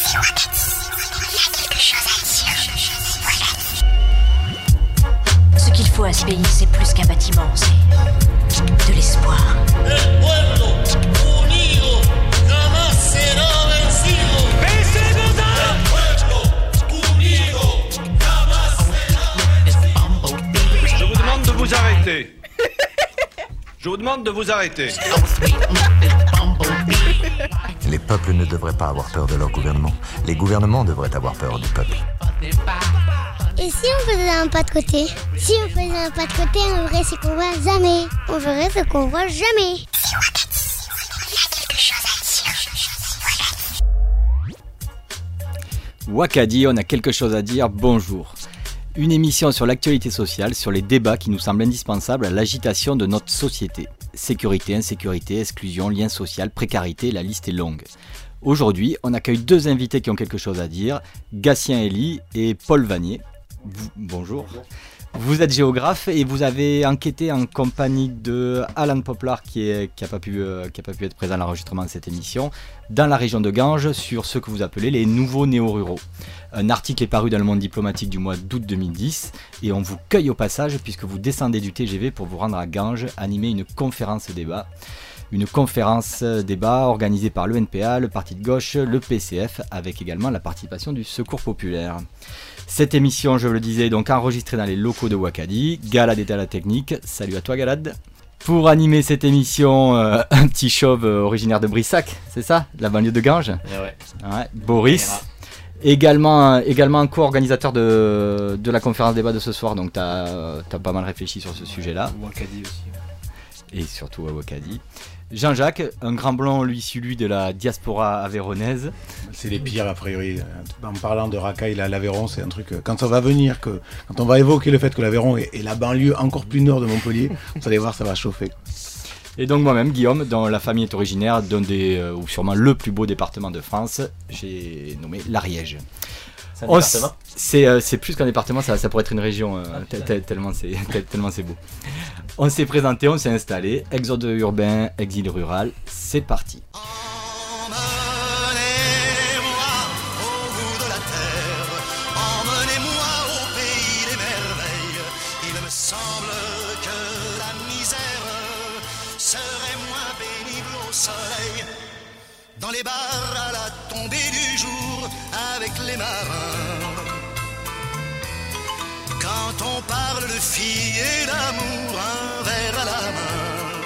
Ce qu'il faut à ce pays, c'est plus qu'un bâtiment, c'est de l'espoir. El pueblo unido jamás será vencido. El pueblo unido jamás será vencido. Je vous demande de vous arrêter. Je vous demande de vous arrêter. Les peuples ne devraient pas avoir peur de leur gouvernement. Les gouvernements devraient avoir peur du peuple. Et si on faisait un pas de côté? Si on faisait un pas de côté, on verrait ce qu'on voit jamais. On verrait ce qu'on voit jamais. Si on regarde ici, il y a quelque chose à dire. Wakadi, on a quelque chose à dire, bonjour. Une émission sur l'actualité sociale, sur les débats qui nous semblent indispensables à l'agitation de notre société. Sécurité, insécurité, exclusion, lien social, précarité, la liste est longue. Aujourd'hui, on accueille deux invités qui ont quelque chose à dire, Gatien Elie et Paul Vanier. Bonjour. Vous êtes géographe et vous avez enquêté en compagnie de Alan Poplar qui n'a pas pu être présent à l'enregistrement de cette émission, dans la région de Ganges, sur ce que vous appelez les nouveaux néo-ruraux. Un article est paru dans le Monde diplomatique du mois d'août 2010 et on vous cueille au passage puisque vous descendez du TGV pour vous rendre à Ganges, animer une conférence débat. Une conférence débat organisée par l'ENPA, le Parti de gauche, le PCF, avec également la participation du Secours populaire. Cette émission, je le disais, est donc enregistrée dans les locaux de Wakadi. Galad est à la technique. Salut à toi Galad. Pour animer cette émission, un petit chauve originaire de Brissac, c'est ça? La banlieue de Ganges. Ouais, Boris. Également co-organisateur de la conférence débat de ce soir, donc t'as pas mal réfléchi sur ce sujet-là. Wakadi aussi. Et surtout à Wakadi. Jean-Jacques, un grand blond, lui, celui de la diaspora avéronaise. C'est les pires, a priori. En parlant de racaille, l'Aveyron, c'est un truc... Quand on va quand on va évoquer le fait que l'Aveyron est la banlieue encore plus nord de Montpellier, vous allez voir, ça va chauffer. Et donc moi-même, Guillaume, dont la famille est originaire d'un ou sûrement le plus beau département de France, j'ai nommé l'Ariège. C'est un département ? C'est plus qu'un département, ça pourrait être une région, tellement c'est beau. On s'est présenté, on s'est installé, exode urbain, exil rural, c'est parti. Emmenez-moi au bout de la terre, emmenez-moi au pays des merveilles. Il me semble que la misère serait moins pénible au soleil. Dans les bars à la tombée du jour avec les marins. Quand on parle de filles et d'amour, un verre à la main.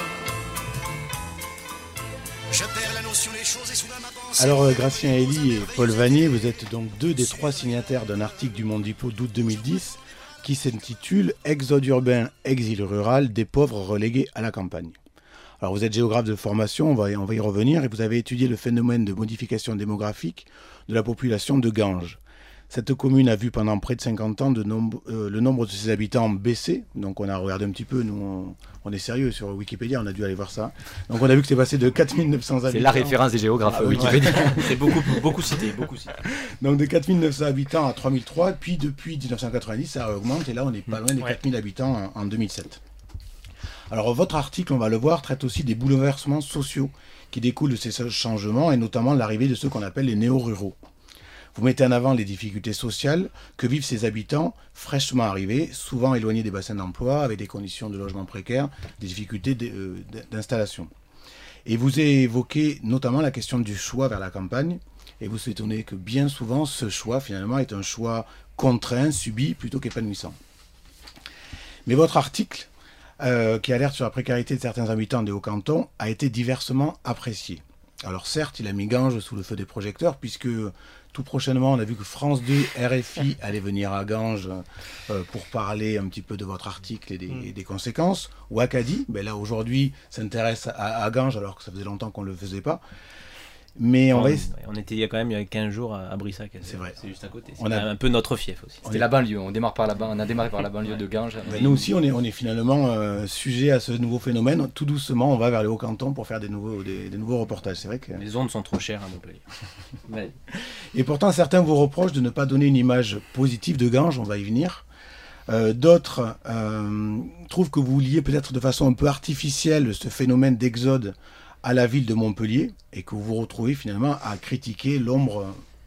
Je perds la notion des choses et soudain ma pensée. Alors, Gatien Elie et Paul Vanier, vous êtes donc deux des trois signataires d'un article du Monde Diplo d'août 2010 qui s'intitule « Exode urbain, exil rural, des pauvres relégués à la campagne ». Alors, vous êtes géographe de formation, on va y revenir, et vous avez étudié le phénomène de modification démographique de la population de Ganges. Cette commune a vu pendant près de 50 ans le nombre de ses habitants baisser. Donc on a regardé un petit peu, nous on est sérieux sur Wikipédia, on a dû aller voir ça. Donc on a vu que c'est passé de 4900 habitants. C'est la référence des géographes Wikipédia. Ouais. C'est beaucoup cité. Donc de 4900 habitants à 3003, puis depuis 1990 ça augmente et là on n'est pas loin des 4000 habitants en 2007. Alors votre article, on va le voir, traite aussi des bouleversements sociaux qui découlent de ces changements et notamment l'arrivée de ceux qu'on appelle les néo-ruraux. Vous mettez en avant les difficultés sociales que vivent ces habitants fraîchement arrivés, souvent éloignés des bassins d'emploi, avec des conditions de logement précaires, des difficultés d'installation. Et vous évoquez notamment la question du choix vers la campagne, et vous étonnez que bien souvent, ce choix, finalement, est un choix contraint, subi, plutôt qu'épanouissant. Mais votre article, qui alerte sur la précarité de certains habitants des Hauts-Cantons, a été diversement apprécié. Alors certes, il a mis Ganges sous le feu des projecteurs, puisque tout prochainement, on a vu que France 2, RFI allait venir à Ganges pour parler un petit peu de votre article et des conséquences. Wakadi, là aujourd'hui, s'intéresse à Ganges, alors que ça faisait longtemps qu'on ne le faisait pas. Mais on était il y a 15 jours à Brissac, c'est vrai. C'est juste à côté. C'est un peu notre fief aussi. C'était la banlieue, on a démarré par la banlieue de Ganges. Nous aussi, on est finalement sujet à ce nouveau phénomène. Tout doucement, on va vers les Hauts-Cantons pour faire des nouveaux reportages. C'est vrai que les ondes sont trop chères à Montpellier. Et pourtant, certains vous reprochent de ne pas donner une image positive de Ganges, on va y venir. D'autres trouvent que vous liez peut-être de façon un peu artificielle ce phénomène d'exode à la ville de Montpellier et que vous vous retrouvez finalement à critiquer l'ombre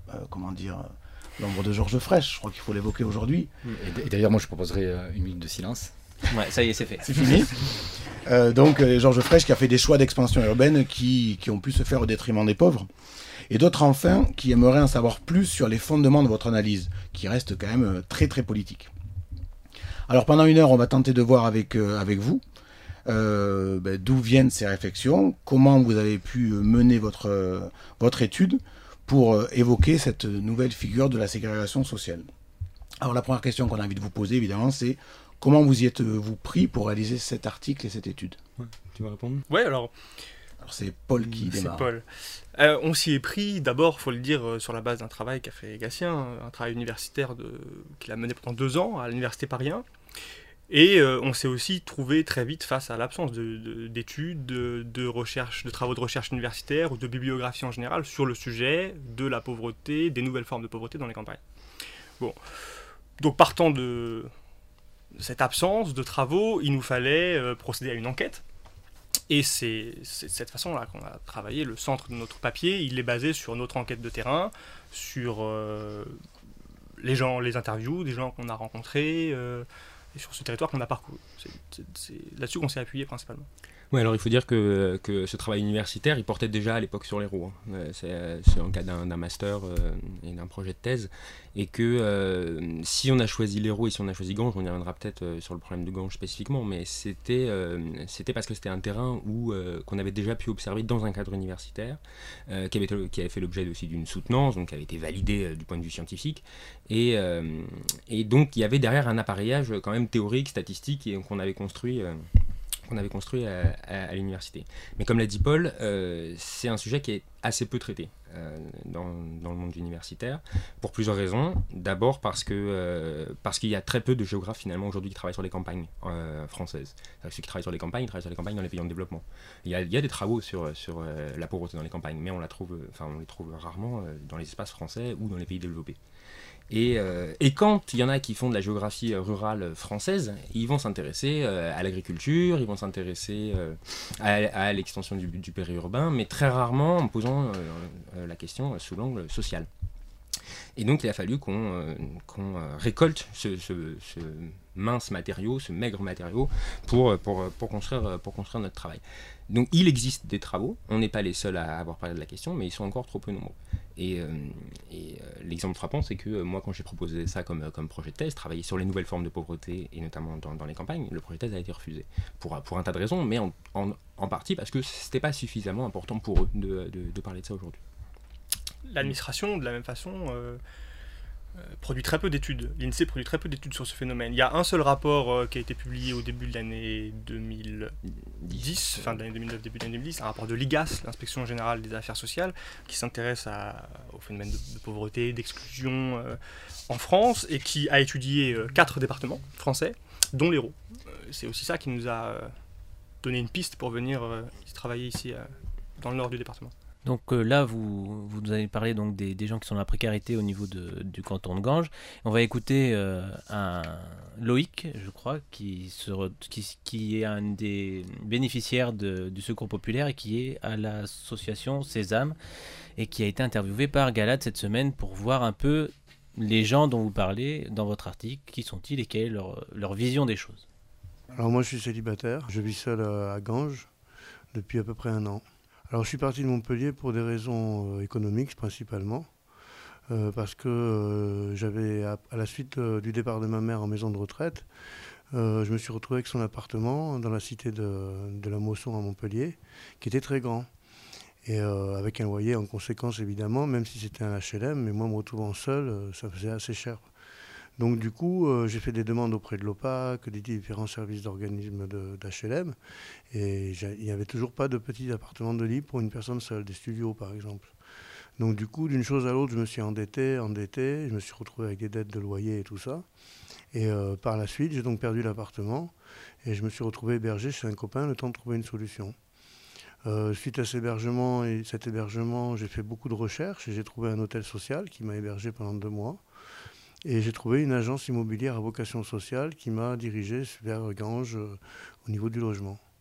l'ombre de Georges Frêche. Je crois qu'il faut l'évoquer aujourd'hui. Et d'ailleurs, moi, je proposerai une minute de silence. Ouais, ça y est, c'est fait. C'est fini. Donc, Georges Frêche qui a fait des choix d'expansion urbaine qui ont pu se faire au détriment des pauvres. Et d'autres, enfin, qui aimeraient en savoir plus sur les fondements de votre analyse, qui reste quand même très, très politique. Alors, pendant 1 heure, on va tenter de voir avec vous d'où viennent ces réflexions, comment vous avez pu mener votre étude pour évoquer cette nouvelle figure de la ségrégation sociale. Alors la première question qu'on a envie de vous poser, évidemment, c'est comment vous y êtes-vous pris pour réaliser cet article et cette étude ? Ouais, tu vas répondre ? Ouais, alors c'est Paul qui démarre. C'est Paul. On s'y est pris, d'abord, il faut le dire, sur la base d'un travail qu'a fait Gatien, un travail universitaire qu'il a mené pendant 2 ans à l'université Paris 1. Et on s'est aussi trouvé très vite face à l'absence d'études, de recherche, de travaux de recherche universitaire ou de bibliographie en général sur le sujet de la pauvreté, des nouvelles formes de pauvreté dans les campagnes. Bon. Donc partant de cette absence de travaux, il nous fallait procéder à une enquête. Et c'est de cette façon-là qu'on a travaillé. Le centre de notre papier, il est basé sur notre enquête de terrain, sur les gens, les interviews des gens qu'on a rencontrés, et sur ce territoire qu'on a parcouru. C'est là-dessus qu'on s'est appuyé principalement. Oui, alors il faut dire que ce travail universitaire, il portait déjà à l'époque sur l'Hérault. C'est en le cadre d'un master et d'un projet de thèse. Et que si on a choisi l'Hérault et si on a choisi Ganges, on y reviendra peut-être sur le problème de Ganges spécifiquement, mais c'était parce que c'était un terrain qu'on avait déjà pu observer dans un cadre universitaire, qui avait fait l'objet aussi d'une soutenance, donc qui avait été validé du point de vue scientifique. Et donc il y avait derrière un appareillage quand même théorique, statistique, et qu'on avait construit à l'université. Mais comme l'a dit Paul, c'est un sujet qui est assez peu traité dans le monde universitaire, pour plusieurs raisons. D'abord parce qu'il y a très peu de géographes finalement aujourd'hui qui travaillent sur les campagnes françaises. Ceux qui travaillent sur les campagnes dans les pays en développement. Il y a des travaux sur la pauvreté dans les campagnes, mais on les trouve rarement dans les espaces français ou dans les pays développés. Et quand il y en a qui font de la géographie rurale française, ils vont s'intéresser à l'agriculture, ils vont s'intéresser à l'extension du périurbain, mais très rarement en posant la question sous l'angle social. Et donc il a fallu qu'on récolte ce mince matériau, ce maigre matériau, pour construire notre travail. Donc il existe des travaux, on n'est pas les seuls à avoir parlé de la question, mais ils sont encore trop peu nombreux. Et l'exemple frappant, c'est que moi, quand j'ai proposé ça comme projet de thèse, travailler sur les nouvelles formes de pauvreté, et notamment dans les campagnes, le projet de thèse a été refusé. Pour un tas de raisons, mais en partie parce que ce n'était pas suffisamment important pour eux de parler de ça aujourd'hui. L'administration, de la même façon, produit très peu d'études. L'INSEE produit très peu d'études sur ce phénomène. Il y a un seul rapport qui a été publié au début de l'année 2010, fin de l'année 2009, début de l'année 2010, un rapport de l'IGAS, l'Inspection Générale des Affaires Sociales, qui s'intéresse au phénomène de pauvreté, d'exclusion en France, et qui a étudié 4 départements français, dont l'Hérault. C'est aussi ça qui nous a donné une piste pour venir travailler ici dans le nord du département. Donc là, vous nous avez parlé donc des gens qui sont dans la précarité au niveau du canton de Ganges. On va écouter un Loïc, je crois, qui est un des bénéficiaires du Secours populaire et qui est à l'association Sésame et qui a été interviewé par Galade cette semaine pour voir un peu les gens dont vous parlez dans votre article, qui sont-ils et quelle est leur vision des choses. Alors moi, je suis célibataire, je vis seul à Ganges depuis à peu près 1 an. Alors je suis parti de Montpellier pour des raisons économiques principalement, parce que j'avais, à la suite du départ de ma mère en maison de retraite, je me suis retrouvé avec son appartement dans la cité de la Mosson à Montpellier, qui était très grand, et avec un loyer en conséquence évidemment, même si c'était un HLM, mais moi me retrouvant seul, ça faisait assez cher. Donc du coup, j'ai fait des demandes auprès de l'OPAC, des différents services d'organismes d'HLM, et il n'y avait toujours pas de petits appartements de libre pour une personne seule, des studios par exemple. Donc du coup, d'une chose à l'autre, je me suis endetté, je me suis retrouvé avec des dettes de loyer et tout ça. Et par la suite, j'ai donc perdu l'appartement, et je me suis retrouvé hébergé chez un copain, le temps de trouver une solution. Suite à cet hébergement, j'ai fait beaucoup de recherches, et j'ai trouvé un hôtel social qui m'a hébergé pendant 2 mois. Et j'ai trouvé une agence immobilière à vocation sociale qui m'a dirigé vers Ganges au niveau du logement.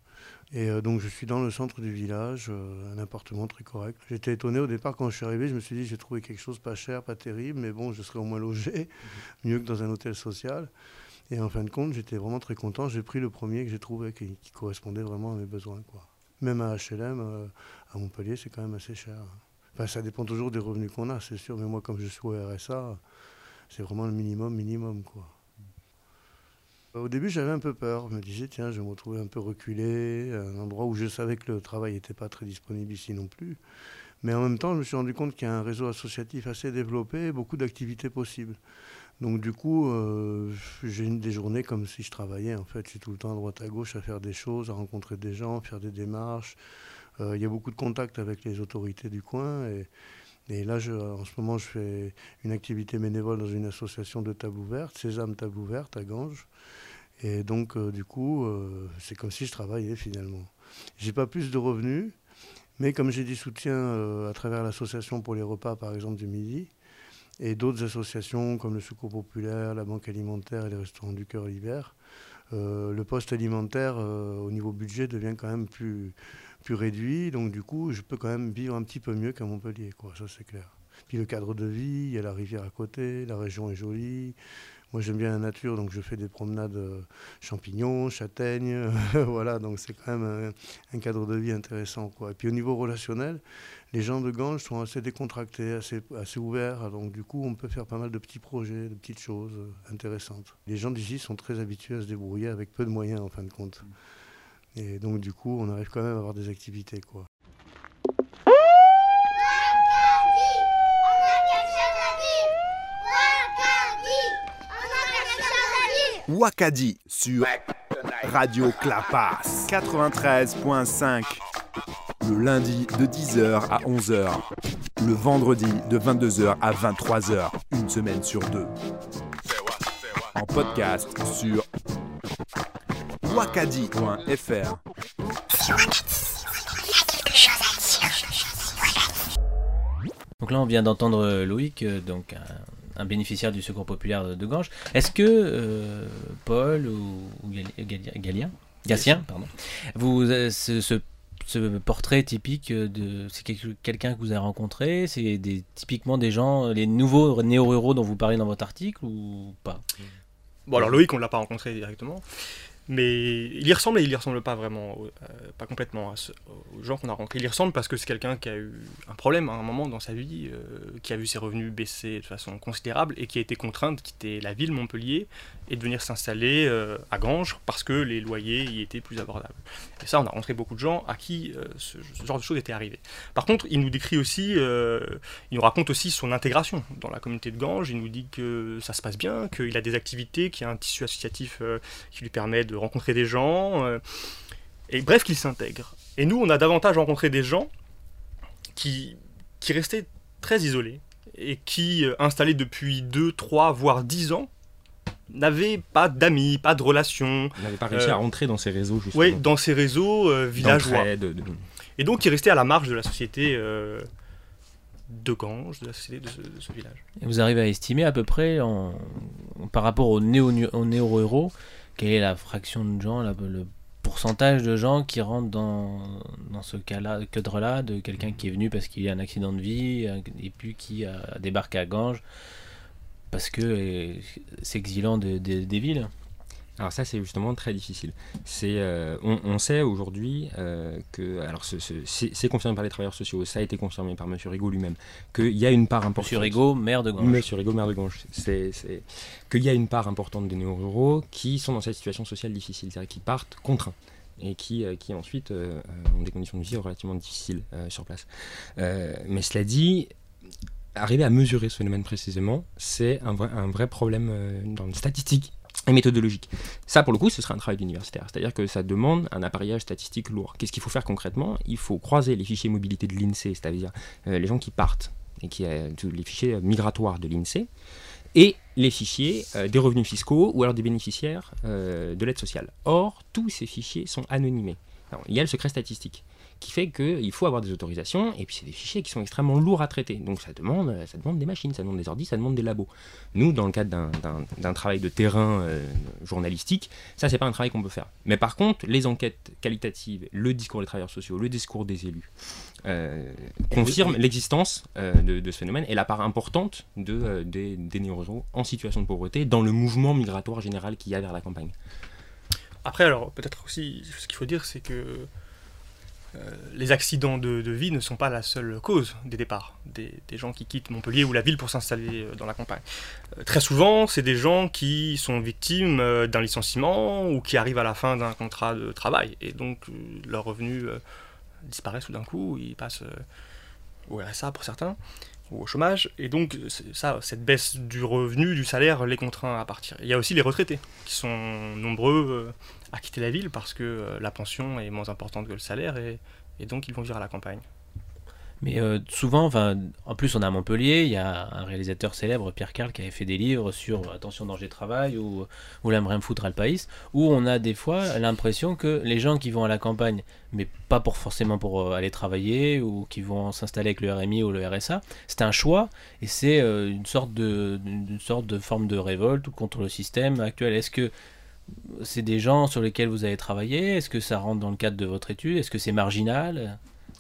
Et donc je suis dans le centre du village, un appartement très correct. J'étais étonné au départ quand je suis arrivé, je me suis dit j'ai trouvé quelque chose pas cher, pas terrible, mais bon, je serais au moins logé, mieux que dans un hôtel social. Et en fin de compte, j'étais vraiment très content. J'ai pris le premier que j'ai trouvé qui correspondait vraiment à mes besoins, quoi. Même à HLM, à Montpellier, c'est quand même assez cher. Enfin, ça dépend toujours des revenus qu'on a, c'est sûr, mais moi, comme je suis au RSA, c'est vraiment le minimum, quoi. Au début, j'avais un peu peur. Je me disais, tiens, je vais me retrouver un peu reculé, un endroit où je savais que le travail n'était pas très disponible ici non plus. Mais en même temps, je me suis rendu compte qu'il y a un réseau associatif assez développé et beaucoup d'activités possibles. Donc du coup, j'ai des journées comme si je travaillais. En fait, je suis tout le temps à droite à gauche à faire des choses, à rencontrer des gens, faire des démarches. Il y a beaucoup de contacts avec les autorités du coin. Et là, en ce moment, je fais une activité bénévole dans une association de table ouverte, Sésame Table Ouverte à Ganges. Et donc, du coup, c'est comme si je travaillais finalement. J'ai pas plus de revenus, mais comme j'ai des soutiens à travers l'association pour les repas, par exemple, du midi, et d'autres associations comme le Secours Populaire, la Banque Alimentaire et les Restaurants du Cœur l'hiver, le poste alimentaire au niveau budget devient quand même plus réduit. Donc du coup, je peux quand même vivre un petit peu mieux qu'à Montpellier, quoi, ça c'est clair. Puis le cadre de vie, il y a la rivière à côté, la région est jolie. Moi j'aime bien la nature, donc je fais des promenades champignons, châtaignes, voilà, donc c'est quand même un cadre de vie intéressant, quoi. Et puis au niveau relationnel, les gens de Ganges sont assez décontractés, assez ouverts, donc du coup on peut faire pas mal de petits projets, de petites choses intéressantes. Les gens d'ici sont très habitués à se débrouiller avec peu de moyens en fin de compte. Et donc du coup on arrive quand même à avoir des activités, quoi. Wakadi sur Radio Clapas 93.5. Le lundi de 10h à 11h. Le vendredi de 22h à 23h. Une semaine sur deux. En podcast sur wakadi.fr. Donc là, on vient d'entendre Loïc, donc un bénéficiaire du Secours Populaire de Ganges. Est-ce que Paul ou Gatien, pardon, vous ce portrait typique c'est quelqu'un que vous avez rencontré, c'est typiquement des gens, les nouveaux néo-ruraux dont vous parlez dans votre article ou pas? Bon, alors Loïc, on ne l'a pas rencontré directement, mais il y ressemble et il y ressemble pas vraiment, pas complètement aux gens qu'on a rencontrés. Il y ressemble parce que c'est quelqu'un qui a eu un problème à un moment dans sa vie, qui a vu ses revenus baisser de façon considérable et qui a été contraint de quitter la ville Montpellier et de venir s'installer à Ganges parce que les loyers y étaient plus abordables. Et ça, on a rencontré beaucoup de gens à qui ce genre de choses était arrivé. Par contre, il nous décrit aussi, il nous raconte aussi son intégration dans la communauté de Ganges. Il nous dit que ça se passe bien, qu'il a des activités, qu'il y a un tissu associatif qui lui permet de rencontrer des gens, et bref, qu'il s'intègre. Et nous, on a davantage rencontré des gens qui restaient très isolés et qui, installés depuis 2, 3, voire 10 ans, n'avaient pas d'amis, pas de relations. N'avaient pas réussi à rentrer dans ces réseaux, justement. Oui, dans ces réseaux villageois. Et donc, qui restaient à la marge de la société de Ganges, de la société de ce village. Et vous arrivez à estimer à peu près, par rapport aux néo-ruraux, quelle est la fraction de gens, le pourcentage de gens qui rentrent dans ce cadre-là, de quelqu'un qui est venu parce qu'il y a un accident de vie et puis qui débarque à Ganges parce que s'exilant des villes? Alors ça, c'est justement très difficile. On sait aujourd'hui que, alors c'est confirmé par les travailleurs sociaux, ça a été confirmé par M. Rigaud lui-même, qu'il y a une part importante... M. Rigaud, maire de Ganges. M. Rigaud, maire de Ganges. Qu'il y a une part importante des néo-ruraux qui sont dans cette situation sociale difficile, c'est-à-dire qui partent contraints et qui ensuite ont des conditions de vie relativement difficiles sur place. Mais cela dit, arriver à mesurer ce phénomène précisément, c'est un vrai problème dans le statistique et méthodologique. Ça, pour le coup, ce serait un travail d'universitaire. C'est-à-dire que ça demande un appareillage statistique lourd. Qu'est-ce qu'il faut faire concrètement? Il faut croiser les fichiers mobilité de l'INSEE, c'est-à-dire les gens qui partent, et les fichiers migratoires de l'INSEE, et les fichiers des revenus fiscaux ou alors des bénéficiaires de l'aide sociale. Or, tous ces fichiers sont anonymés. Alors, il y a le secret statistique qui fait qu'il faut avoir des autorisations, et puis c'est des fichiers qui sont extrêmement lourds à traiter. Donc ça demande des machines, ça demande des ordis, ça demande des labos. Nous, dans le cadre d'un travail de terrain journalistique, ça, c'est pas un travail qu'on peut faire. Mais par contre, les enquêtes qualitatives, le discours des travailleurs sociaux, le discours des élus, confirment l'existence de ce phénomène et la part importante des néo-ruraux en situation de pauvreté dans le mouvement migratoire général qu'il y a vers la campagne. Après, alors, peut-être aussi, ce qu'il faut dire, c'est que les accidents de vie ne sont pas la seule cause des départs des gens qui quittent Montpellier ou la ville pour s'installer dans la campagne. Très souvent, c'est des gens qui sont victimes d'un licenciement ou qui arrivent à la fin d'un contrat de travail et donc leurs revenus disparaissent tout d'un coup, ils passent au RSA pour certains ou au chômage, et donc cette baisse du revenu, du salaire, les contraint à partir. Il y a aussi les retraités qui sont nombreux à quitter la ville parce que la pension est moins importante que le salaire et donc ils vont vivre à la campagne. Mais souvent, en plus on est à Montpellier, il y a un réalisateur célèbre, Pierre Carl, qui avait fait des livres sur Attention danger de travail ou L'aimerait me foutre à le pays, où on a des fois l'impression que les gens qui vont à la campagne, mais pas forcément pour aller travailler ou qui vont s'installer avec le RMI ou le RSA, c'est un choix et c'est une sorte de forme de révolte contre le système actuel. Est-ce que c'est des gens sur lesquels vous avez travaillé? Est-ce que ça rentre dans le cadre de votre étude? Est-ce que c'est marginal?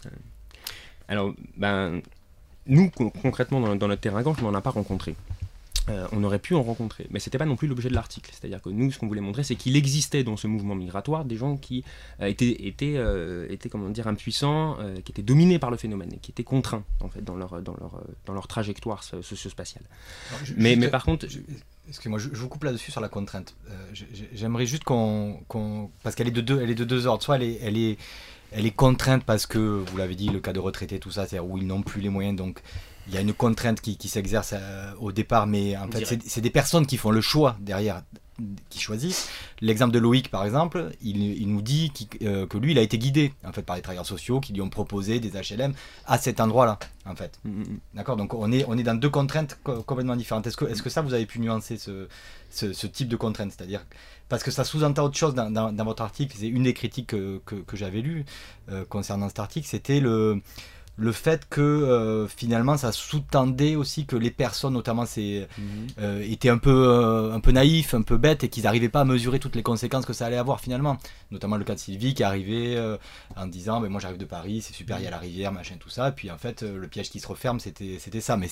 Alors, nous, concrètement, dans notre terrain Ganges, on n'en a pas rencontré. On aurait pu en rencontrer, mais c'était pas non plus l'objet de l'article. C'est-à-dire que nous, ce qu'on voulait montrer, c'est qu'il existait dans ce mouvement migratoire des gens qui étaient comment dire, impuissants, qui étaient dominés par le phénomène, et qui étaient contraints en fait dans leur trajectoire socio-spatiale. Mais par contre, excusez-moi, je vous coupe là-dessus sur la contrainte. J'aimerais juste parce qu'elle est de deux ordres. Soit elle est contrainte parce que, vous l'avez dit, le cas de retraité, tout ça, c'est-à-dire où ils n'ont plus les moyens, donc il y a une contrainte qui s'exerce au départ, mais en fait, c'est des personnes qui font le choix derrière, qui choisissent. L'exemple de Loïc, par exemple, il nous dit que lui, il a été guidé en fait, par les travailleurs sociaux qui lui ont proposé des HLM à cet endroit-là, en fait. D'accord, donc on est dans deux contraintes complètement différentes. Est-ce que ça, vous avez pu nuancer ce type de contrainte, c'est-à-dire parce que ça sous-entend autre chose dans votre article, c'est une des critiques que j'avais lues concernant cet article, c'était le fait que finalement ça sous-tendait aussi que les personnes notamment étaient un peu naïfs, un peu bêtes et qu'ils n'arrivaient pas à mesurer toutes les conséquences que ça allait avoir finalement, notamment le cas de Sylvie qui arrivait en disant moi j'arrive de Paris, c'est super, il y a la rivière, machin, tout ça, et puis en fait le piège qui se referme c'était ça, mais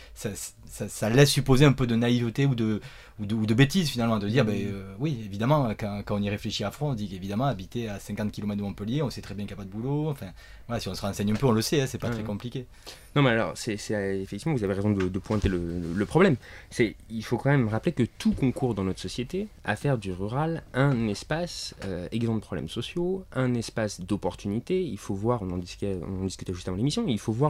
ça laisse supposer un peu de naïveté ou de bêtises finalement, de dire oui évidemment quand on y réfléchit à fond, on dit qu'évidemment habiter à 50 km de Montpellier, on sait très bien qu'il n'y a pas de boulot, enfin voilà, si on se renseigne un peu on le sait, c'est pas très compliqué. Non mais alors c'est effectivement vous avez raison de pointer le problème. Il faut quand même rappeler que tout concourt dans notre société à faire du rural un espace exempt de problèmes sociaux, un espace d'opportunités. Il faut voir, on en discutait juste avant l'émission, il faut voir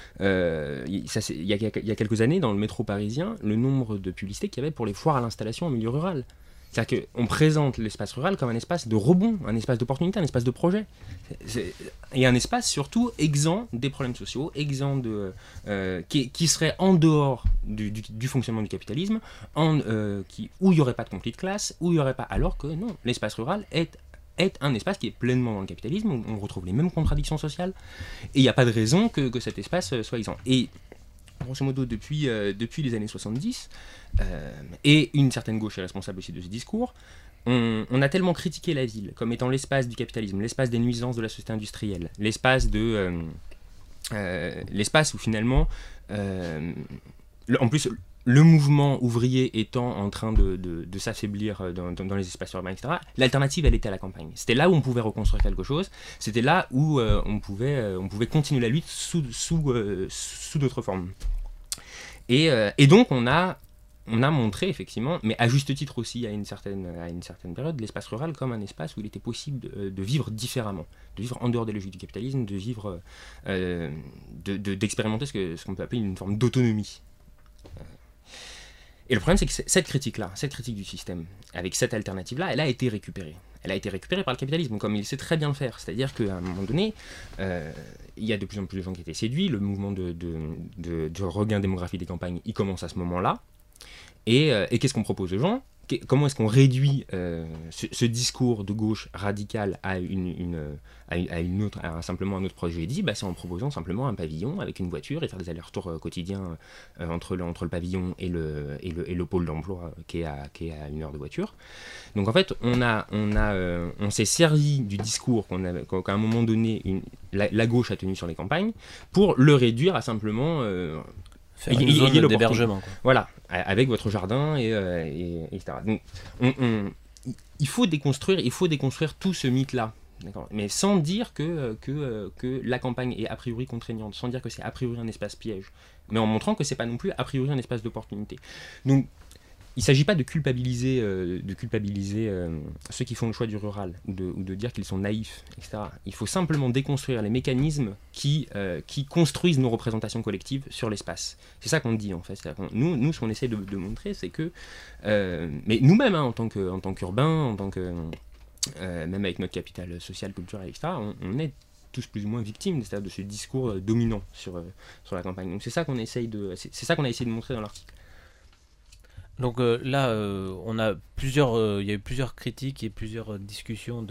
il y a quelques années dans le métro parisien le nombre de publicités qu'il y avait pour les foires à l'installation en milieu rural. C'est-à-dire qu'on présente l'espace rural comme un espace de rebond, un espace d'opportunité, un espace de projet. Et un espace surtout exempt des problèmes sociaux, exempt qui serait en dehors du fonctionnement du capitalisme, où il n'y aurait pas de conflit de classe, où il n'y aurait pas... Alors que non, l'espace rural est un espace qui est pleinement dans le capitalisme, où on retrouve les mêmes contradictions sociales, et il n'y a pas de raison que cet espace soit exempt. Et grosso modo, depuis les années 70, et une certaine gauche est responsable aussi de ce discours, on a tellement critiqué la ville comme étant l'espace du capitalisme, l'espace des nuisances de la société industrielle, l'espace où finalement, en plus, le mouvement ouvrier étant en train de s'affaiblir dans les espaces urbains, etc., l'alternative, elle était à la campagne. C'était là où on pouvait reconstruire quelque chose, c'était là où on pouvait continuer la lutte sous d'autres formes. Et donc on a montré effectivement, mais à juste titre aussi à une certaine période, l'espace rural comme un espace où il était possible de vivre différemment, de vivre en dehors des logiques du capitalisme, de vivre, d'expérimenter ce qu'on peut appeler une forme d'autonomie. Et le problème, c'est que cette critique du système, avec cette alternative-là, elle a été récupérée. Elle a été récupérée par le capitalisme, comme il sait très bien le faire. C'est-à-dire qu'à un moment donné, il y a de plus en plus de gens qui étaient séduits. Le mouvement de regain démographique des campagnes, il commence à ce moment-là. Et qu'est-ce qu'on propose aux gens ? Comment est-ce qu'on réduit ce discours de gauche radical à simplement un autre projet dit ? C'est en proposant simplement un pavillon avec une voiture et faire des allers-retours quotidiens entre le pavillon et le pôle d'emploi qui est à 1 heure de voiture. Donc en fait, on s'est servi du discours qu'à un moment donné la gauche a tenu sur les campagnes pour le réduire à simplement... faire une zone d'hébergement. Voilà, avec votre jardin etc. Donc, il faut déconstruire tout ce mythe-là, d'accord, mais sans dire que la campagne est a priori contraignante, sans dire que c'est a priori un espace piège, mais en montrant que c'est pas non plus a priori un espace d'opportunité. Donc, il ne s'agit pas de culpabiliser ceux qui font le choix du rural ou de dire qu'ils sont naïfs, etc. Il faut simplement déconstruire les mécanismes qui construisent nos représentations collectives sur l'espace. C'est ça qu'on dit en fait. Nous, ce qu'on essaie de montrer, c'est que, mais nous-mêmes, en tant qu'urbains, même avec notre capital social, culturel, etc., on est tous plus ou moins victimes, c'est-à-dire de ce discours dominant sur la campagne. Donc c'est ça qu'on a essayé de montrer dans l'article. Donc là, il y a eu plusieurs critiques et plusieurs discussions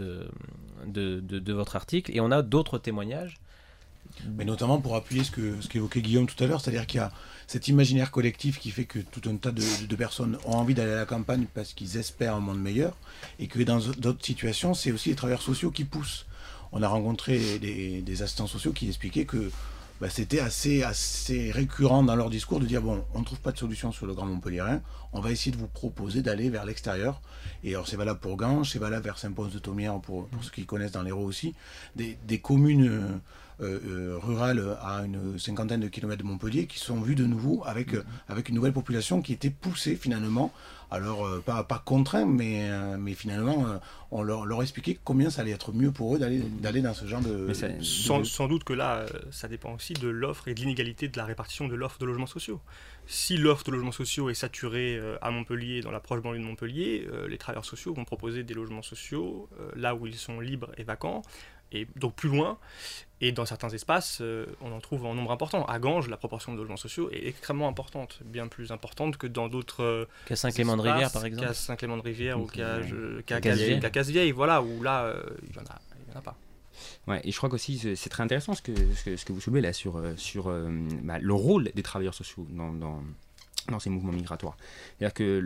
de votre article, et on a d'autres témoignages. Mais notamment pour appuyer ce qu'évoquait Guillaume tout à l'heure, c'est-à-dire qu'il y a cet imaginaire collectif qui fait que tout un tas de personnes ont envie d'aller à la campagne parce qu'ils espèrent un monde meilleur, et que dans d'autres situations, c'est aussi les travailleurs sociaux qui poussent. On a rencontré des assistants sociaux qui expliquaient que c'était assez récurrent dans leur discours de dire bon, on ne trouve pas de solution sur le Grand Montpellierin, on va essayer de vous proposer d'aller vers l'extérieur. Et alors c'est valable pour Ganges, c'est valable vers Saint-Pons-de-Thomières pour ceux qui connaissent dans l'Hérault aussi, des communes rurales à une 50aine de kilomètres de Montpellier qui sont vues de nouveau avec une nouvelle population qui était poussée finalement. Alors, pas contraint, mais finalement, on leur expliquait combien ça allait être mieux pour eux d'aller dans ce genre de... Sans doute que là, ça dépend aussi de l'offre et de l'inégalité de la répartition de l'offre de logements sociaux. Si l'offre de logements sociaux est saturée à Montpellier, dans la proche banlieue de Montpellier, les travailleurs sociaux vont proposer des logements sociaux là où ils sont libres et vacants, et donc plus loin. Et dans certains espaces, on en trouve en nombre important. À Ganges, la proportion de logements sociaux est extrêmement importante, bien plus importante que dans d'autres qu'à Saint-Clément-de-Rivière, par exemple. Qu'à Saint-Clément-de-Rivière ou qu'à Casse-Vieille, voilà, où là, il n'y en a pas. Ouais, et je crois qu'aussi c'est très intéressant ce que vous soulevez là sur le rôle des travailleurs sociaux dans ces mouvements migratoires. C'est-à-dire que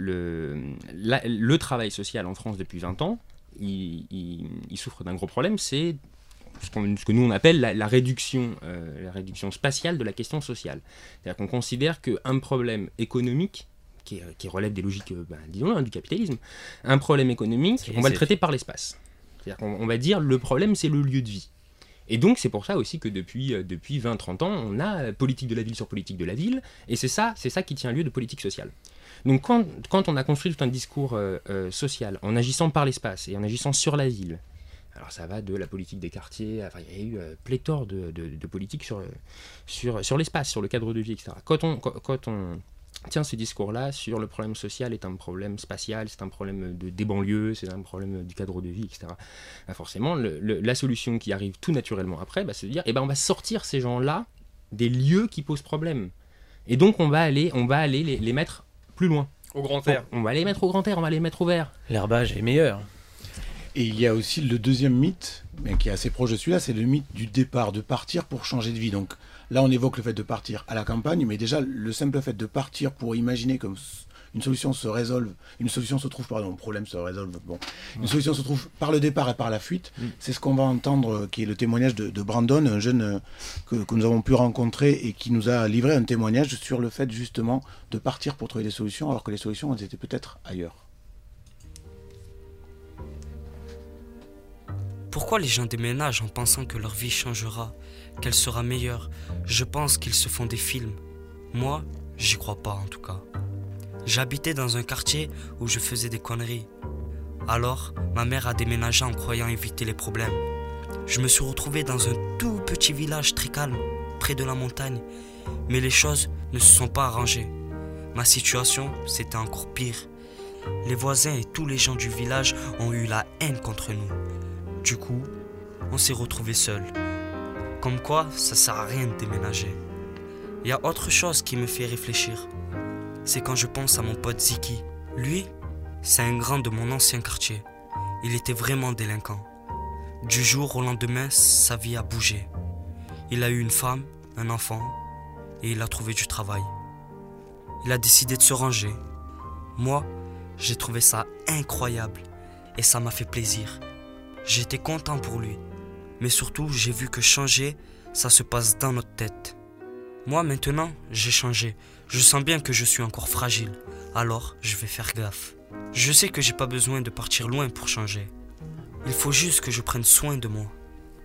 le travail social en France depuis 20 ans, il souffre d'un gros problème, c'est ce que nous on appelle la réduction spatiale de la question sociale. C'est-à-dire qu'on considère qu'un problème économique, qui relève des logiques, disons-le, du capitalisme, un problème économique, on va le traiter par l'espace. C'est-à-dire qu'on va dire le problème c'est le lieu de vie. Et donc c'est pour ça aussi que depuis 20-30 ans, on a politique de la ville sur politique de la ville, et c'est ça qui tient lieu de politique sociale. Donc quand on a construit tout un discours social, en agissant par l'espace et en agissant sur la ville, alors ça va de la politique des quartiers, enfin, il y a eu pléthore de politiques sur l'espace, sur le cadre de vie, etc. Quand on tient ce discours-là sur le problème social est un problème spatial, c'est un problème des banlieues, c'est un problème du cadre de vie, etc. Forcément, la solution qui arrive tout naturellement après, c'est de dire, on va sortir ces gens-là des lieux qui posent problème. Et donc on va aller les mettre plus loin. Au grand air. On va les mettre au grand air, on va les mettre au vert. L'herbage est meilleur. Et il y a aussi le deuxième mythe, mais qui est assez proche de celui-là, c'est le mythe du départ, de partir pour changer de vie. Donc là, on évoque le fait de partir à la campagne, mais déjà, le simple fait de partir pour imaginer que une solution se trouve, pardon, un problème se résolve, bon, une solution se trouve par le départ et par la fuite, c'est ce qu'on va entendre, qui est le témoignage de Brandon, un jeune que nous avons pu rencontrer et qui nous a livré un témoignage sur le fait justement de partir pour trouver des solutions, alors que les solutions, elles étaient peut-être ailleurs. Pourquoi les gens déménagent en pensant que leur vie changera, qu'elle sera meilleure? Je pense qu'ils se font des films. Moi, j'y crois pas en tout cas. J'habitais dans un quartier où je faisais des conneries. Alors, ma mère a déménagé en croyant éviter les problèmes. Je me suis retrouvé dans un tout petit village très calme, près de la montagne. Mais les choses ne se sont pas arrangées. Ma situation, c'était encore pire. Les voisins et tous les gens du village ont eu la haine contre nous. Du coup, on s'est retrouvés seuls. Comme quoi, ça sert à rien de déménager. Il y a autre chose qui me fait réfléchir. c'est quand je pense à mon pote Ziki. Lui, c'est un grand de mon ancien quartier. Il était vraiment délinquant. Du jour au lendemain, sa vie a bougé. Il a eu une femme, un enfant, et il a trouvé du travail. Il a décidé de se ranger. Moi, j'ai trouvé ça incroyable et ça m'a fait plaisir. J'étais content pour lui, mais surtout j'ai vu que changer, ça se passe dans notre tête. Moi maintenant, j'ai changé. Je sens bien que je suis encore fragile, alors je vais faire gaffe. Je sais que j'ai pas besoin de partir loin pour changer. Il faut juste que je prenne soin de moi.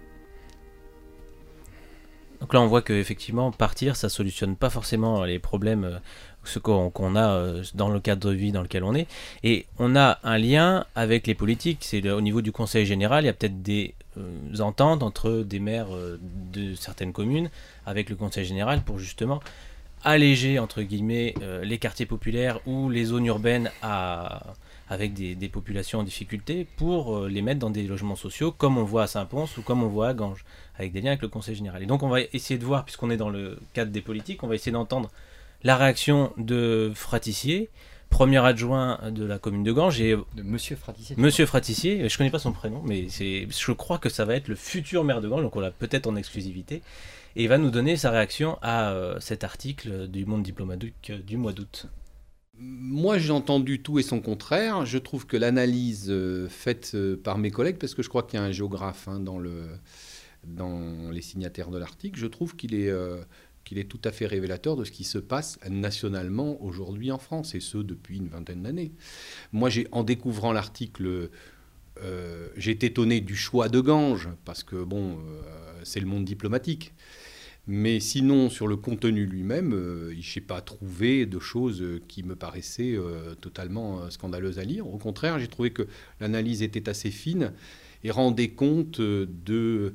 Donc là, on voit qu'effectivement, partir, ça solutionne pas forcément les problèmes qu'on a dans le cadre de vie dans lequel on est. Et on a un lien avec les politiques. C'est au niveau du conseil général, il y a peut-être des ententes entre des maires de certaines communes avec le conseil général pour justement alléger, entre guillemets, les quartiers populaires ou les zones urbaines avec des populations en difficulté pour les mettre dans des logements sociaux comme on voit à Saint-Pons ou comme on voit à Ganges, avec des liens avec le conseil général. Et donc on va essayer de voir, puisqu'on est dans le cadre des politiques, on va essayer d'entendre la réaction de Fratissier, premier adjoint de la commune de Ganges. Et de Monsieur Fratissier. Monsieur Fratissier, je ne connais pas son prénom, mais je crois que ça va être le futur maire de Ganges, donc on l'a peut-être en exclusivité. Et il va nous donner sa réaction à cet article du Monde diplomatique du mois d'août. Moi, j'ai entendu tout et son contraire. Je trouve que l'analyse faite par mes collègues, parce que je crois qu'il y a un géographe dans les signataires de l'article, je trouve qu'il est tout à fait révélateur de ce qui se passe nationalement aujourd'hui en France, et ce depuis une vingtaine d'années. Moi, en découvrant l'article, j'ai été étonné du choix de Ganges, parce que c'est le Monde diplomatique. Mais sinon, sur le contenu lui-même, je n'ai pas trouvé de choses qui me paraissaient totalement scandaleuses à lire. Au contraire, j'ai trouvé que l'analyse était assez fine et rendait compte de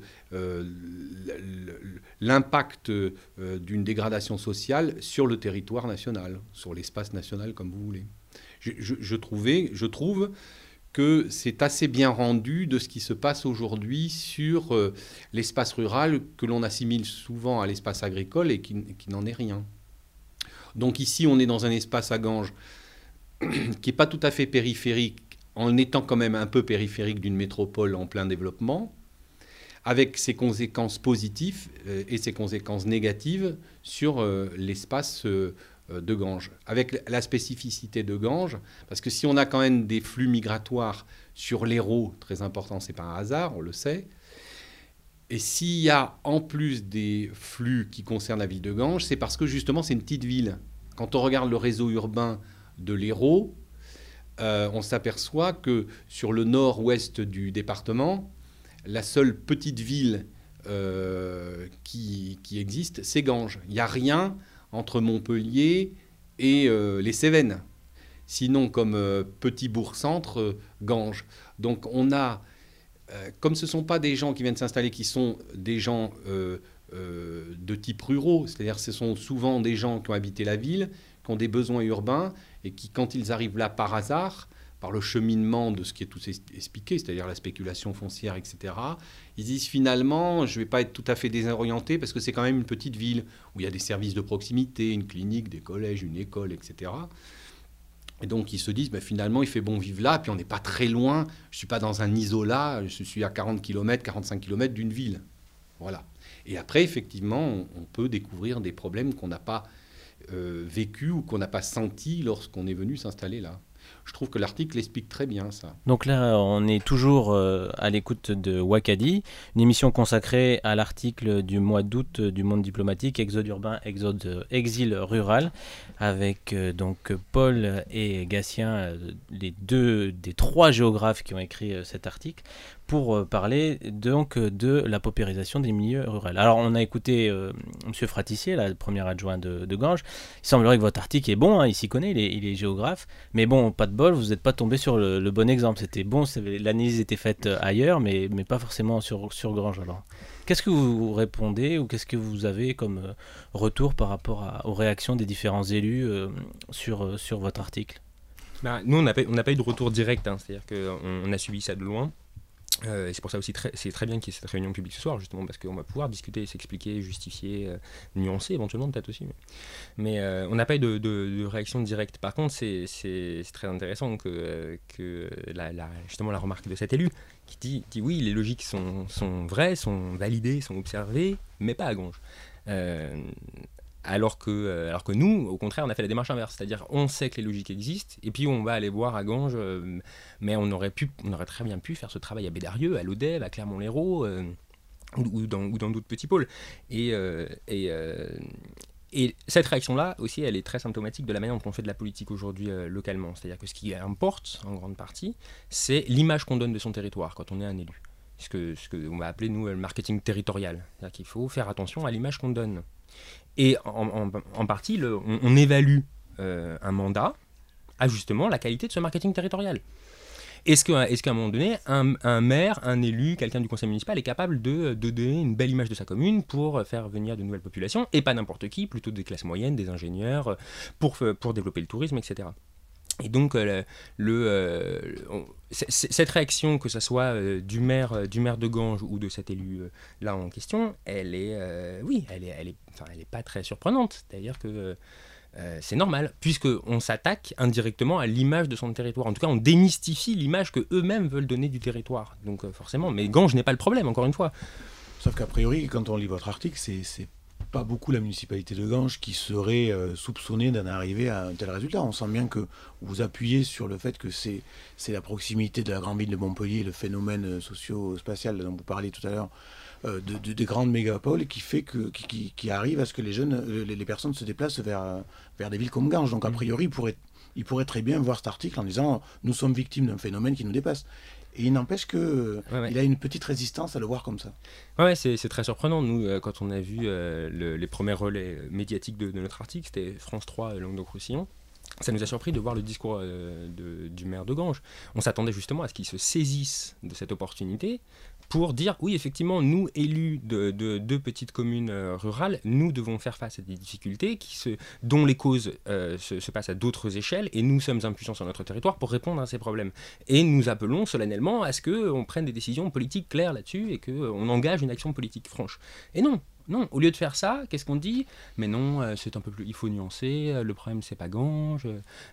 l'impact d'une dégradation sociale sur le territoire national, sur l'espace national, comme vous voulez. Je trouve que c'est assez bien rendu de ce qui se passe aujourd'hui sur l'espace rural que l'on assimile souvent à l'espace agricole et qui n'en est rien. Donc ici, on est dans un espace à Ganges qui n'est pas tout à fait périphérique, en étant quand même un peu périphérique d'une métropole en plein développement, avec ses conséquences positives et ses conséquences négatives sur l'espace de Ganges, avec la spécificité de Ganges, parce que si on a quand même des flux migratoires sur l'Hérault, très important, c'est pas un hasard, on le sait, et s'il y a en plus des flux qui concernent la ville de Ganges, c'est parce que justement c'est une petite ville. Quand on regarde le réseau urbain de l'Hérault, on s'aperçoit que sur le nord-ouest du département, la seule petite ville qui existe, c'est Ganges. Il n'y a rien entre Montpellier et les Cévennes. Sinon, comme petit bourg-centre, Ganges. Donc on a, comme ce ne sont pas des gens qui viennent s'installer, qui sont des gens de type ruraux, c'est-à-dire ce sont souvent des gens qui ont habité la ville, qui ont des besoins urbains, et qui, quand ils arrivent là par hasard, par le cheminement de ce qui est tout expliqué, c'est-à-dire la spéculation foncière, etc., ils disent finalement, je ne vais pas être tout à fait désorienté parce que c'est quand même une petite ville où il y a des services de proximité, une clinique, des collèges, une école, etc. Et donc ils se disent, finalement, il fait bon vivre là, puis on n'est pas très loin, je ne suis pas dans un isolat, je suis à 40 km, 45 km d'une ville. Voilà. Et après, effectivement, on peut découvrir des problèmes qu'on n'a pas vécu ou qu'on n'a pas senti lorsqu'on est venu s'installer là. Je trouve que l'article explique très bien ça. Donc là, on est toujours à l'écoute de Wakadi, une émission consacrée à l'article du mois d'août du Monde diplomatique, Exode urbain, exil rural, avec donc Paul et Gatien, les deux des trois géographes qui ont écrit cet article, pour parler donc de la paupérisation des milieux ruraux. Alors on a écouté M. Fratissier, le premier adjoint de Ganges. Il semblerait que votre article est bon, il s'y connaît, il est géographe, mais bon, pas de bol, vous n'êtes pas tombé sur le bon exemple. C'était bon, l'analyse était faite ailleurs, mais pas forcément sur Ganges. Alors, qu'est-ce que vous répondez ou qu'est-ce que vous avez comme retour par rapport aux réactions des différents élus sur votre article ? Nous, on n'a pas eu de retour direct, c'est-à-dire qu'on a suivi ça de loin. C'est pour ça aussi c'est très bien qu'il y ait cette réunion publique ce soir, justement, parce qu'on va pouvoir discuter, s'expliquer, justifier, nuancer éventuellement peut-être aussi. Mais on n'a pas eu de réaction directe. Par contre, c'est très intéressant que justement la remarque de cet élu qui dit oui, les logiques sont vraies, sont validées, sont observées, mais pas à Ganges. Alors que nous, au contraire, on a fait la démarche inverse, c'est-à-dire on sait que les logiques existent, et puis on va aller voir à Ganges, mais on aurait très bien pu faire ce travail à Bédarieux, à l'Odève, à Clermont-Lérault, ou dans d'autres petits pôles. Et cette réaction-là aussi, elle est très symptomatique de la manière dont on fait de la politique aujourd'hui localement. C'est-à-dire que ce qui importe, en grande partie, c'est l'image qu'on donne de son territoire quand on est un élu. Ce qu'on va appeler, nous, le marketing territorial. C'est-à-dire qu'il faut faire attention à l'image qu'on donne. Et en partie, on évalue un mandat à justement la qualité de ce marketing territorial. Est-ce qu'à un moment donné, un maire, un élu, quelqu'un du conseil municipal est capable de donner une belle image de sa commune pour faire venir de nouvelles populations, et pas n'importe qui, plutôt des classes moyennes, des ingénieurs, pour développer le tourisme, etc. Et donc, cette réaction, que ce soit du maire de Ganges ou de cet élu-là en question, elle est pas très surprenante. C'est-à-dire que c'est normal, puisqu'on s'attaque indirectement à l'image de son territoire. En tout cas, on démystifie l'image qu'eux-mêmes veulent donner du territoire. Donc forcément, mais Ganges n'est pas le problème, encore une fois. Sauf qu'a priori, quand on lit votre article, c'est pas beaucoup la municipalité de Ganges qui serait soupçonnée d'en arriver à un tel résultat. On sent bien que vous appuyez sur le fait que c'est la proximité de la grande ville de Montpellier, le phénomène socio-spatial dont vous parliez tout à l'heure, des grandes mégapoles qui arrivent à ce que les personnes se déplacent vers des villes comme Ganges. Donc a priori, il pourrait très bien voir cet article en disant « nous sommes victimes d'un phénomène qui nous dépasse ». Et il n'empêche qu'il a une petite résistance à le voir comme ça. Ouais, c'est très surprenant. Nous, quand on a vu les premiers relais médiatiques de notre article, c'était France 3 Languedoc-Roussillon. Ça nous a surpris de voir le discours du maire de Ganges. On s'attendait justement à ce qu'il se saisisse de cette opportunité pour dire, oui, effectivement, nous, élus de deux petites communes rurales, nous devons faire face à des difficultés dont les causes se passent à d'autres échelles, et nous sommes impuissants sur notre territoire pour répondre à ces problèmes. Et nous appelons solennellement à ce qu'on prenne des décisions politiques claires là-dessus et qu'on engage une action politique franche. Et non, au lieu de faire ça, qu'est-ce qu'on dit ? Mais non, c'est un peu plus, il faut nuancer, le problème c'est pas Ganges,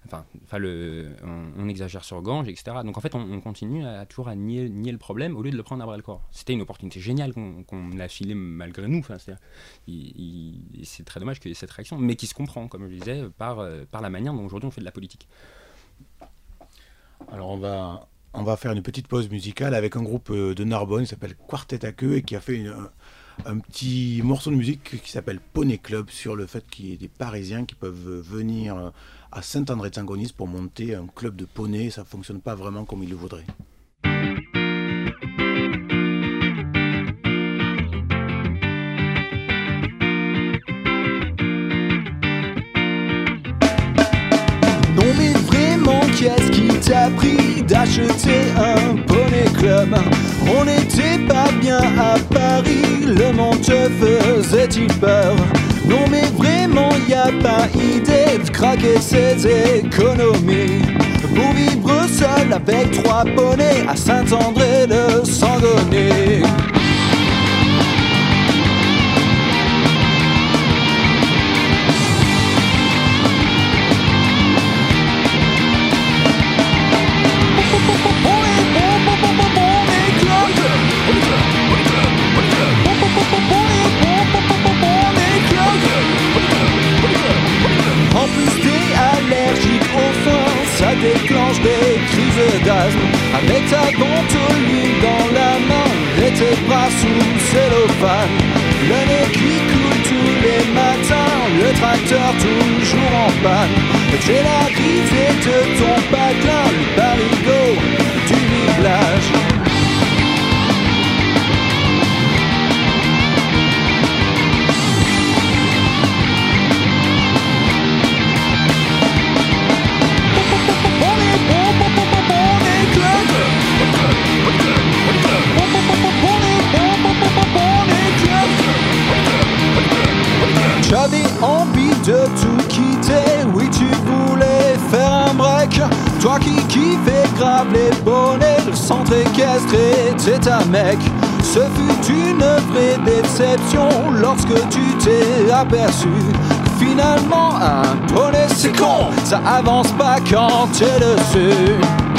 on exagère sur Ganges, etc. Donc en fait on continue toujours à nier le problème au lieu de le prendre à bras le corps. C'était une opportunité géniale qu'on a filée malgré nous, c'est très dommage qu'il y ait cette réaction, mais qui se comprend, comme je disais, par la manière dont aujourd'hui on fait de la politique. Alors on va faire une petite pause musicale avec un groupe de Narbonne qui s'appelle Quartet à queue et qui a fait un petit morceau de musique qui s'appelle Poney Club, sur le fait qu'il y ait des Parisiens qui peuvent venir à Saint-André-de-Saint-Gonis pour monter un club de poney. Ça ne fonctionne pas vraiment comme ils le voudraient. Non mais vraiment, qu'est-ce qui t'a pris d'acheter un poney club? On n'était pas bien à Paris, le monde te faisait-il peur? Non mais vraiment, y a pas idée de craquer ses économies pour vivre seul avec 3 poneys à Saint-André-de-Saint-Gonis. En plus t'es allergique au foin, ça déclenche des crises d'asthme. Avec ta ventoline dans la main et tes bras sous cellophane, le nez qui coule tous les matins, le tracteur toujours en panne. C'est l'arrivée de ton patelin, le barigot du village. J'avais envie de tout quitter, oui tu voulais faire un break. Toi qui kiffais graves, les bonnets, le centre équestre était un mec. Ce fut une vraie déception lorsque tu t'es aperçu. Finalement, un poney c'est con, ça avance pas quand t'es dessus.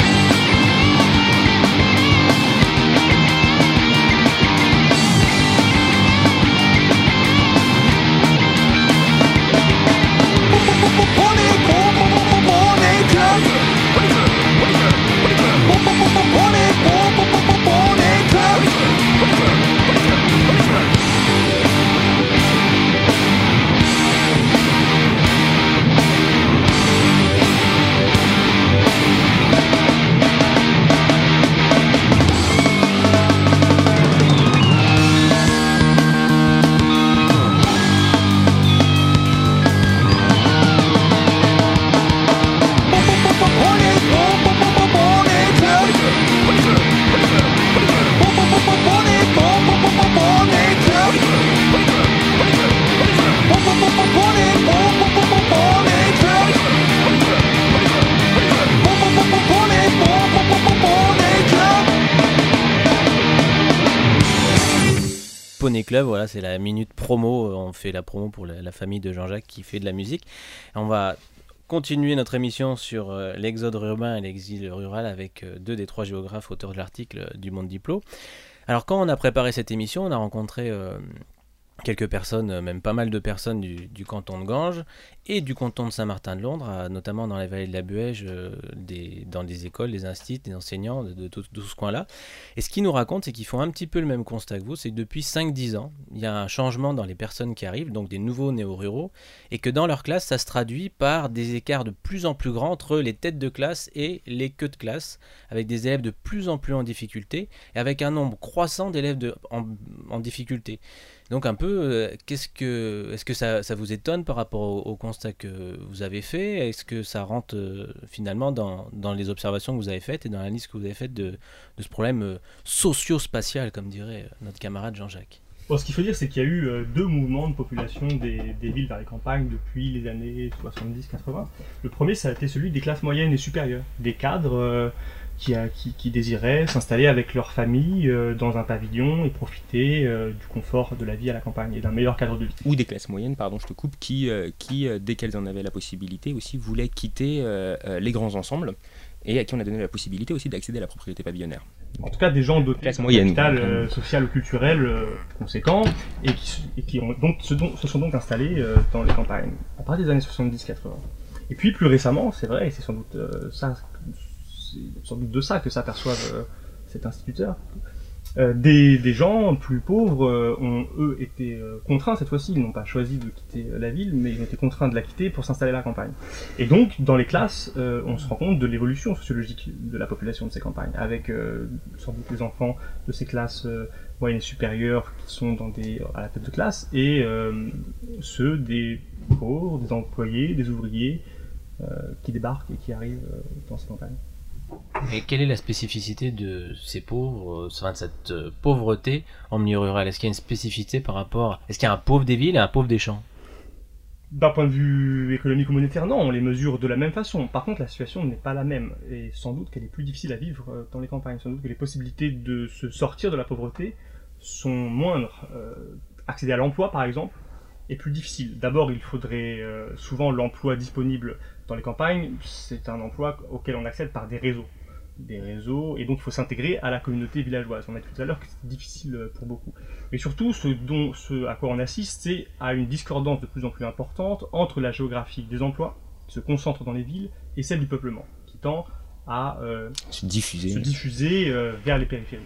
Poney Club, voilà, c'est la minute promo. On fait la promo pour la famille de Jean-Jacques qui fait de la musique. Et on va continuer notre émission sur l'exode urbain et l'exil rural avec deux des trois géographes auteurs de l'article du Monde Diplo. Alors quand on a préparé cette émission, on a rencontré quelques personnes, même pas mal de personnes du canton de Ganges et du canton de Saint-Martin-de-Londres, notamment dans la vallée de la Buège, dans des écoles, des instituts, des enseignants de tout ce coin-là. Et ce qu'ils nous racontent, c'est qu'ils font un petit peu le même constat que vous, c'est que depuis 5-10 ans, il y a un changement dans les personnes qui arrivent, donc des nouveaux néo-ruraux, et que dans leur classe, ça se traduit par des écarts de plus en plus grands entre les têtes de classe et les queues de classe, avec des élèves de plus en plus en difficulté, et avec un nombre croissant d'élèves en difficulté. Donc un peu, est-ce que ça vous étonne par rapport au constat que vous avez fait? Est-ce que ça rentre finalement dans les observations que vous avez faites et dans l'analyse que vous avez faite de ce problème socio-spatial, comme dirait notre camarade Jean-Jacques? Bon, ce qu'il faut dire, c'est qu'il y a eu deux mouvements de population des villes vers les campagnes depuis les années 70-80. Le premier, ça a été celui des classes moyennes et supérieures, des cadres qui désiraient s'installer avec leur famille dans un pavillon et profiter du confort de la vie à la campagne et d'un meilleur cadre de vie. Ou des classes moyennes, pardon, je te coupe, qui dès qu'elles en avaient la possibilité aussi, voulaient quitter les grands ensembles et à qui on a donné la possibilité aussi d'accéder à la propriété pavillonnaire. En tout cas, des gens dotés d'un capital social ou culturel conséquent et qui se sont donc installés dans les campagnes à partir des années 70-80. Et puis plus récemment, c'est vrai, et c'est sans doute de ça que s'aperçoivent cet instituteur. Des gens plus pauvres ont, eux, été contraints cette fois-ci. Ils n'ont pas choisi de quitter la ville, mais ils ont été contraints de la quitter pour s'installer à la campagne. Et donc, dans les classes, on se rend compte de l'évolution sociologique de la population de ces campagnes, avec sans doute les enfants de ces classes moyennes et supérieures qui sont à la tête de classe, et ceux des pauvres, des employés, des ouvriers qui débarquent et qui arrivent dans ces campagnes. Et quelle est la spécificité de ces pauvres, de cette pauvreté en milieu rural? Est-ce qu'il y a une spécificité par rapport... Est-ce qu'il y a un pauvre des villes et un pauvre des champs? D'un point de vue économique ou monétaire, non, on les mesure de la même façon. Par contre, la situation n'est pas la même, et sans doute qu'elle est plus difficile à vivre dans les campagnes. Sans doute que les possibilités de se sortir de la pauvreté sont moindres. Accéder à l'emploi, par exemple, est plus difficile. D'abord, il faudrait souvent l'emploi disponible dans les campagnes, c'est un emploi auquel on accède par des réseaux, et donc il faut s'intégrer à la communauté villageoise. On a dit tout à l'heure que c'est difficile pour beaucoup. Et surtout, ce à quoi on assiste, c'est à une discordance de plus en plus importante entre la géographie des emplois, qui se concentre dans les villes, et celle du peuplement, qui tend à se diffuser vers les périphéries.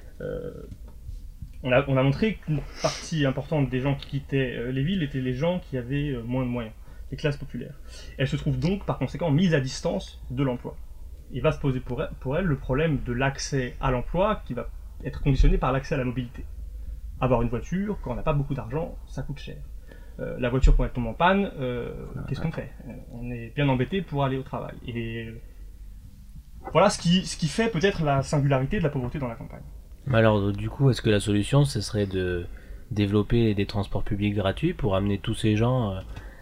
On a montré qu'une partie importante des gens qui quittaient les villes étaient les gens qui avaient moins de moyens, les classes populaires. Elles se trouvent donc par conséquent mises à distance de l'emploi. Il va se poser pour elles le problème de l'accès à l'emploi qui va être conditionné par l'accès à la mobilité. Avoir une voiture, quand on n'a pas beaucoup d'argent, ça coûte cher. La voiture, quand elle tombe en panne, qu'est-ce qu'on fait? On est bien embêté pour aller au travail. Et voilà ce qui fait peut-être la singularité de la pauvreté dans la campagne. Alors du coup, est-ce que la solution, ce serait de développer des transports publics gratuits pour amener tous ces gens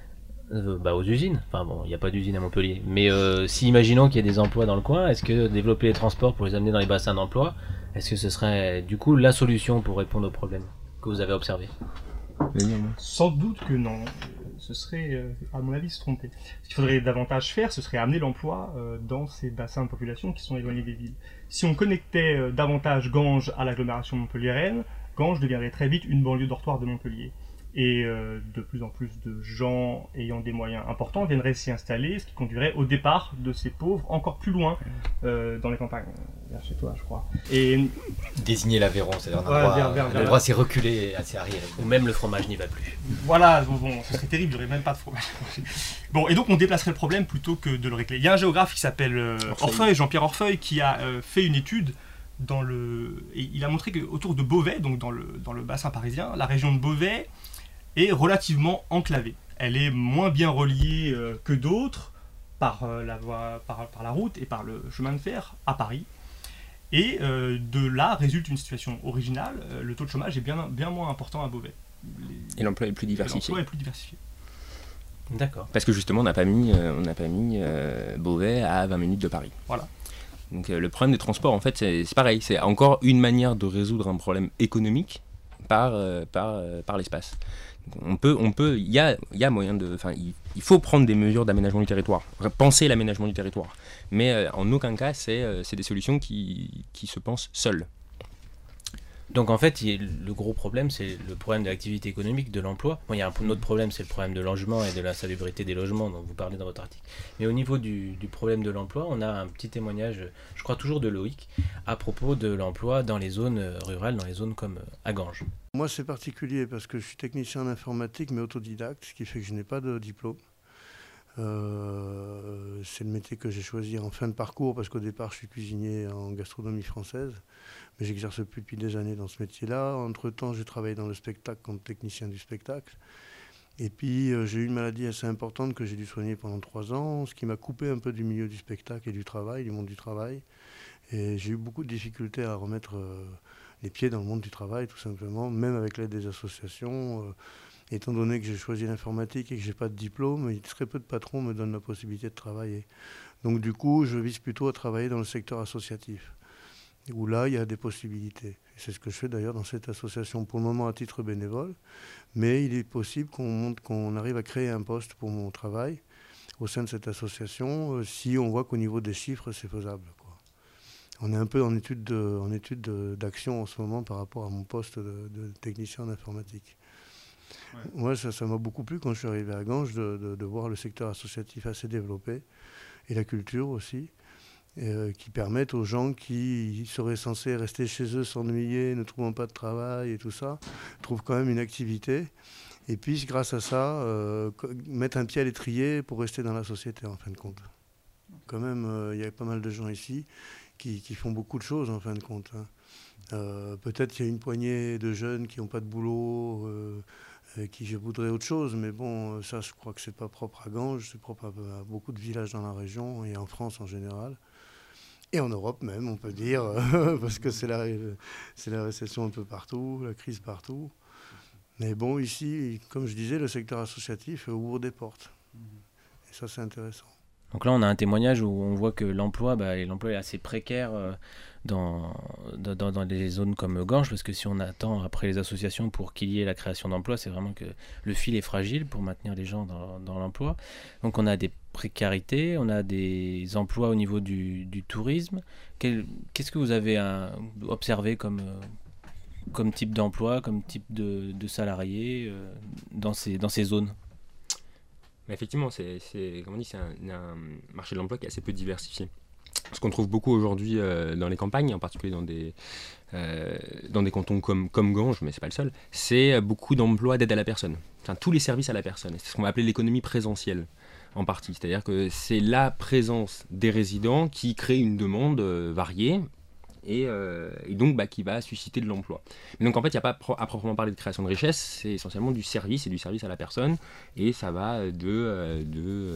Aux usines. Enfin bon, il n'y a pas d'usine à Montpellier. Mais si imaginons qu'il y a des emplois dans le coin, est-ce que développer les transports pour les amener dans les bassins d'emploi, est-ce que ce serait du coup la solution pour répondre aux problèmes que vous avez observés? Sans doute que non. Ce serait, à mon avis, se tromper. Ce qu'il faudrait davantage faire, ce serait amener l'emploi dans ces bassins de population qui sont éloignés des villes. Si on connectait davantage Ganges à l'agglomération montpelliéraine, Ganges deviendrait très vite une banlieue dortoir de Montpellier. Et de plus en plus de gens ayant des moyens importants viendraient s'y installer, ce qui conduirait au départ de ces pauvres encore plus loin dans les campagnes, vers chez toi, je crois. Et désigner l'Aveyron, c'est-à-dire un endroit assez reculé, assez arriéré. Ou même le fromage n'y va plus. Voilà, bon, ce serait terrible, il n'y aurait même pas de fromage. Bon, et donc on déplacerait le problème plutôt que de le régler. Il y a un géographe qui s'appelle Orfeuille, Jean-Pierre Orfeuille, qui a fait une étude et il a montré qu'autour de Beauvais, donc dans le bassin parisien, la région de Beauvais est relativement enclavée. Elle est moins bien reliée que d'autres par la route et par le chemin de fer à Paris. Et de là résulte une situation originale. Le taux de chômage est bien moins important à Beauvais. Et l'emploi est plus diversifié. D'accord. Parce que justement, on n'a pas mis Beauvais à 20 minutes de Paris. Voilà. Donc le problème des transports, en fait, c'est pareil. C'est encore une manière de résoudre un problème économique par l'espace. Il y a moyen il faut prendre des mesures d'aménagement du territoire, penser l'aménagement du territoire, mais en aucun cas c'est des solutions qui se pensent seules. Donc en fait, le gros problème, c'est le problème de l'activité économique, de l'emploi. Bon, il y a un autre problème, c'est le problème de logement et de l'insalubrité des logements dont vous parlez dans votre article. Mais au niveau du problème de l'emploi, on a un petit témoignage, je crois toujours de Loïc, à propos de l'emploi dans les zones rurales, dans les zones comme à Ganges. Moi, c'est particulier parce que je suis technicien en informatique, mais autodidacte, ce qui fait que je n'ai pas de diplôme. C'est le métier que j'ai choisi en fin de parcours parce qu'au départ, je suis cuisinier en gastronomie française. Mais j'exerce plus depuis des années dans ce métier-là. Entre-temps, j'ai travaillé dans le spectacle comme technicien du spectacle. Et puis, j'ai eu une maladie assez importante que j'ai dû soigner pendant 3 ans, ce qui m'a coupé un peu du milieu du spectacle et du monde du travail. Et j'ai eu beaucoup de difficultés à remettre les pieds dans le monde du travail, tout simplement, même avec l'aide des associations. Étant donné que j'ai choisi l'informatique et que je n'ai pas de diplôme, très peu de patrons me donnent la possibilité de travailler. Donc, du coup, je vise plutôt à travailler dans le secteur associatif, où là, il y a des possibilités. Et c'est ce que je fais d'ailleurs dans cette association, pour le moment à titre bénévole. Mais il est possible qu'on arrive à créer un poste pour mon travail au sein de cette association, si on voit qu'au niveau des chiffres, c'est faisable, quoi. On est un peu en étude d'action en ce moment par rapport à mon poste de technicien en informatique. Ouais. Moi, ça m'a beaucoup plu quand je suis arrivé à Ganges de voir le secteur associatif assez développé, et la culture aussi. Qui permettent aux gens qui seraient censés rester chez eux, s'ennuyer, ne trouvant pas de travail et tout ça, trouvent quand même une activité et puissent, grâce à ça, mettre un pied à l'étrier pour rester dans la société, en fin de compte. Quand même, il y a pas mal de gens ici qui font beaucoup de choses, en fin de compte. Peut-être qu'il y a une poignée de jeunes qui n'ont pas de boulot, qui je voudrais autre chose, mais bon, ça, je crois que c'est pas propre à Ganges, c'est propre à beaucoup de villages dans la région et en France en général. Et en Europe même, on peut dire, parce que c'est la récession un peu partout, la crise partout. Mais bon, ici, comme je disais, le secteur associatif ouvre des portes. Et ça, c'est intéressant. Donc là, on a un témoignage où on voit que l'emploi est assez précaire dans les zones comme Ganges, parce que si on attend après les associations pour qu'il y ait la création d'emplois, c'est vraiment que le fil est fragile pour maintenir les gens dans l'emploi. Donc on a des précarités, on a des emplois au niveau du tourisme. Qu'est-ce que vous avez observé comme type d'emploi, comme type de salariés dans ces zones? Mais effectivement, c'est un marché de l'emploi qui est assez peu diversifié. Ce qu'on trouve beaucoup aujourd'hui dans les campagnes, en particulier dans des cantons comme Ganges, mais c'est pas le seul, c'est beaucoup d'emplois d'aide à la personne. Enfin, tous les services à la personne. C'est ce qu'on va appeler l'économie présentielle, en partie. C'est-à-dire que c'est la présence des résidents qui crée une demande variée, et donc qui va susciter de l'emploi. Mais donc en fait, il n'y a pas à proprement parler de création de richesse, c'est essentiellement du service et du service à la personne, et ça va de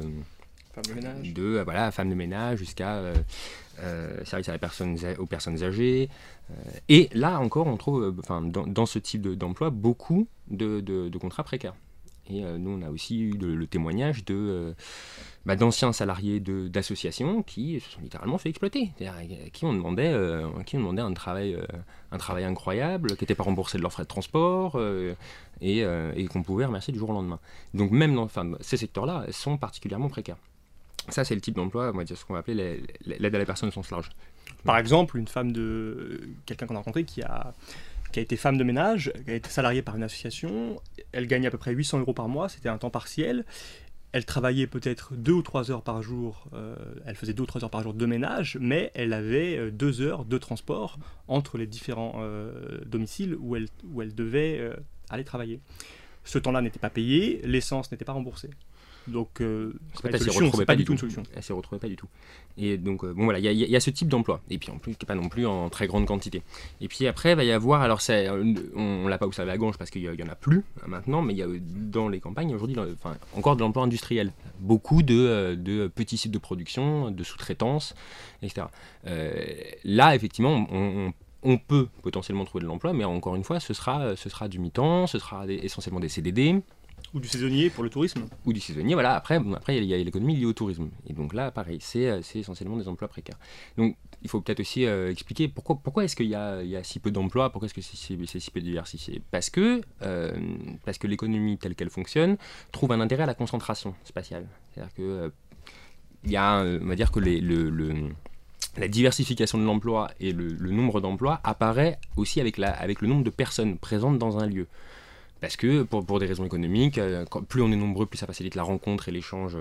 femme de ménage jusqu'à service à la personne, aux personnes âgées. Et là encore, on trouve dans ce type d'emploi beaucoup de contrats précaires. Et nous, on a aussi eu le témoignage d'anciens salariés d'associations qui se sont littéralement fait exploiter, c'est-à-dire à qui on demandait un travail incroyable, qui n'était pas remboursé de leurs frais de transport et qu'on pouvait remercier du jour au lendemain. Donc même dans ces secteurs-là sont particulièrement précaires. Ça, c'est le type d'emploi, on va dire ce qu'on va appeler l'aide à la personne au sens large. Par exemple, quelqu'un qu'on a rencontré qui a été femme de ménage, qui a été salariée par une association, elle gagnait à peu près 800 € par mois, c'était un temps partiel. Elle travaillait peut-être 2 ou 3 heures par jour, elle faisait 2 ou 3 heures par jour de ménage, mais elle avait 2 heures de transport entre les différents domiciles où elle devait aller travailler. Ce temps-là n'était pas payé, l'essence n'était pas remboursée. Donc, c'est pas du tout une solution. Elle s'y retrouvait pas du tout. Et donc, voilà, il y a ce type d'emploi. Et puis en plus, pas non plus en très grande quantité. Et puis après, il va y avoir, alors on l'a pas observé à Ganges parce qu'il y en a plus maintenant, mais il y a dans les campagnes aujourd'hui, encore de l'emploi industriel. Beaucoup de petits sites de production, de sous-traitance, etc. Là, effectivement, on peut potentiellement trouver de l'emploi, mais encore une fois, ce sera du mi-temps, ce sera essentiellement des CDD. Ou du saisonnier pour le tourisme. Ou du saisonnier, voilà. Après il y a l'économie liée au tourisme. Et donc là, pareil, c'est essentiellement des emplois précaires. Donc, il faut peut-être aussi expliquer pourquoi est-ce qu'il y a si peu d'emplois, pourquoi est-ce que c'est si peu diversifié. Parce que l'économie telle qu'elle fonctionne trouve un intérêt à la concentration spatiale. C'est-à-dire que on va dire que la diversification de l'emploi et le nombre d'emplois apparaît aussi avec le nombre de personnes présentes dans un lieu. Parce que pour des raisons économiques, plus on est nombreux, plus ça facilite la rencontre et l'échange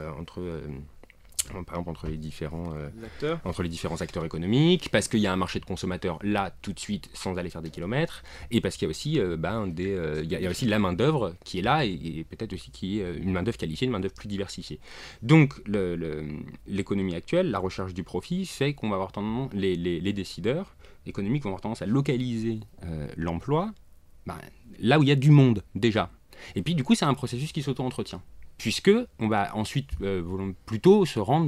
par exemple entre les différents acteurs économiques, parce qu'il y a un marché de consommateurs là tout de suite sans aller faire des kilomètres, et parce qu'il y a aussi il y a aussi la main d'œuvre qui est là et peut-être aussi qui est une main d'œuvre qualifiée, une main d'œuvre plus diversifiée. Donc l'économie actuelle, la recherche du profit fait qu'on va avoir tendance, les décideurs économiques vont avoir tendance à localiser l'emploi là où il y a du monde déjà. Et puis du coup c'est un processus qui s'auto-entretient, puisque on va ensuite plutôt se rendre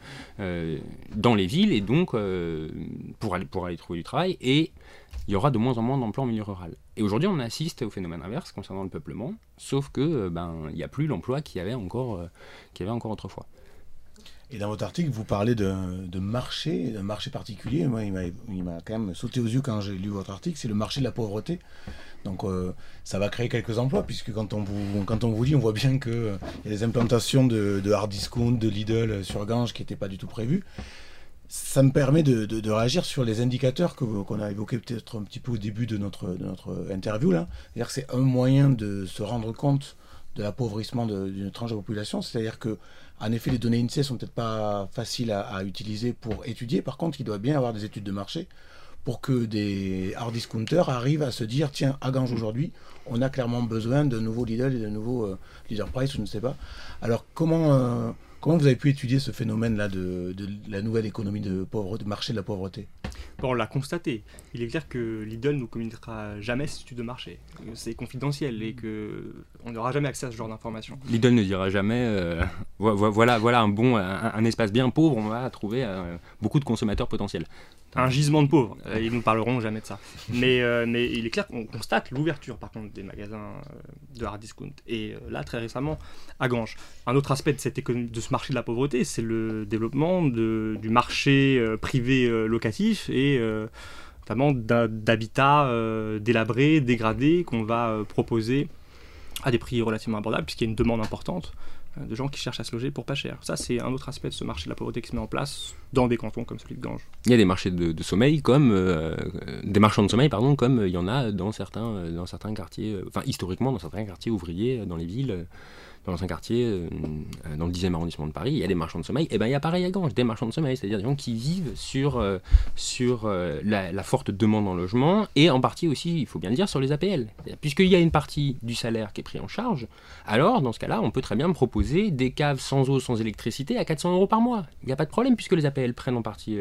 dans les villes et donc pour aller trouver du travail, et il y aura de moins en moins d'emplois en milieu rural. Et aujourd'hui on assiste au phénomène inverse concernant le peuplement, sauf que il n'y a plus l'emploi qu'il y avait encore autrefois. Et dans votre article, vous parlez d'un marché particulier. Moi, il m'a quand même sauté aux yeux quand j'ai lu votre article, c'est le marché de la pauvreté. Donc ça va créer quelques emplois, puisque quand on vous lit, on voit bien qu'il y a des implantations de hard discount, de Lidl sur Ganges qui n'étaient pas du tout prévues. Ça me permet de réagir sur les indicateurs qu'on a évoqués peut-être un petit peu au début de notre interview là. C'est-à-dire que c'est un moyen de se rendre compte de l'appauvrissement d'une tranche de la population. C'est-à-dire que, en effet, les données INSEE sont peut-être pas faciles à utiliser pour étudier. Par contre, il doit bien y avoir des études de marché pour que des hard discounters arrivent à se dire, tiens, à Ganges aujourd'hui, on a clairement besoin de nouveaux Lidl et de nouveaux Leader Price, je ne sais pas. Alors, comment vous avez pu étudier ce phénomène-là de la nouvelle économie de marché de la pauvreté ? On l'a constaté. Il est clair que Lidl ne nous communiquera jamais cette étude de marché. C'est confidentiel et qu'on n'aura jamais accès à ce genre d'informations. Lidl ne dira jamais voilà un espace bien pauvre, on va trouver beaucoup de consommateurs potentiels. Un gisement de pauvres, ils ne nous parleront jamais de ça. Mais il est clair qu'on constate l'ouverture par contre des magasins de hard discount. Et là, très récemment, à Ganges. Un autre aspect de ce marché de la pauvreté, c'est le développement du marché privé locatif et notamment d'habitats délabrés, dégradés, qu'on va proposer à des prix relativement abordables, puisqu'il y a une demande importante de gens qui cherchent à se loger pour pas cher. Ça, c'est un autre aspect de ce marché de la pauvreté qui se met en place dans des cantons comme celui de Ganges. Il y a des marchés de sommeil, des marchands de sommeil, comme il y en a dans certains quartiers, historiquement dans certains quartiers ouvriers dans les villes. Dans l'ancien quartier, dans le 10e arrondissement de Paris, il y a des marchands de sommeil. Et il y a pareil à Ganges, des marchands de sommeil, c'est-à-dire des gens qui vivent sur la forte demande en logement, et en partie aussi, il faut bien le dire, sur les APL. Puisqu'il y a une partie du salaire qui est pris en charge, alors dans ce cas-là, on peut très bien proposer des caves sans eau, sans électricité à 400 € par mois. Il n'y a pas de problème, puisque les APL prennent en partie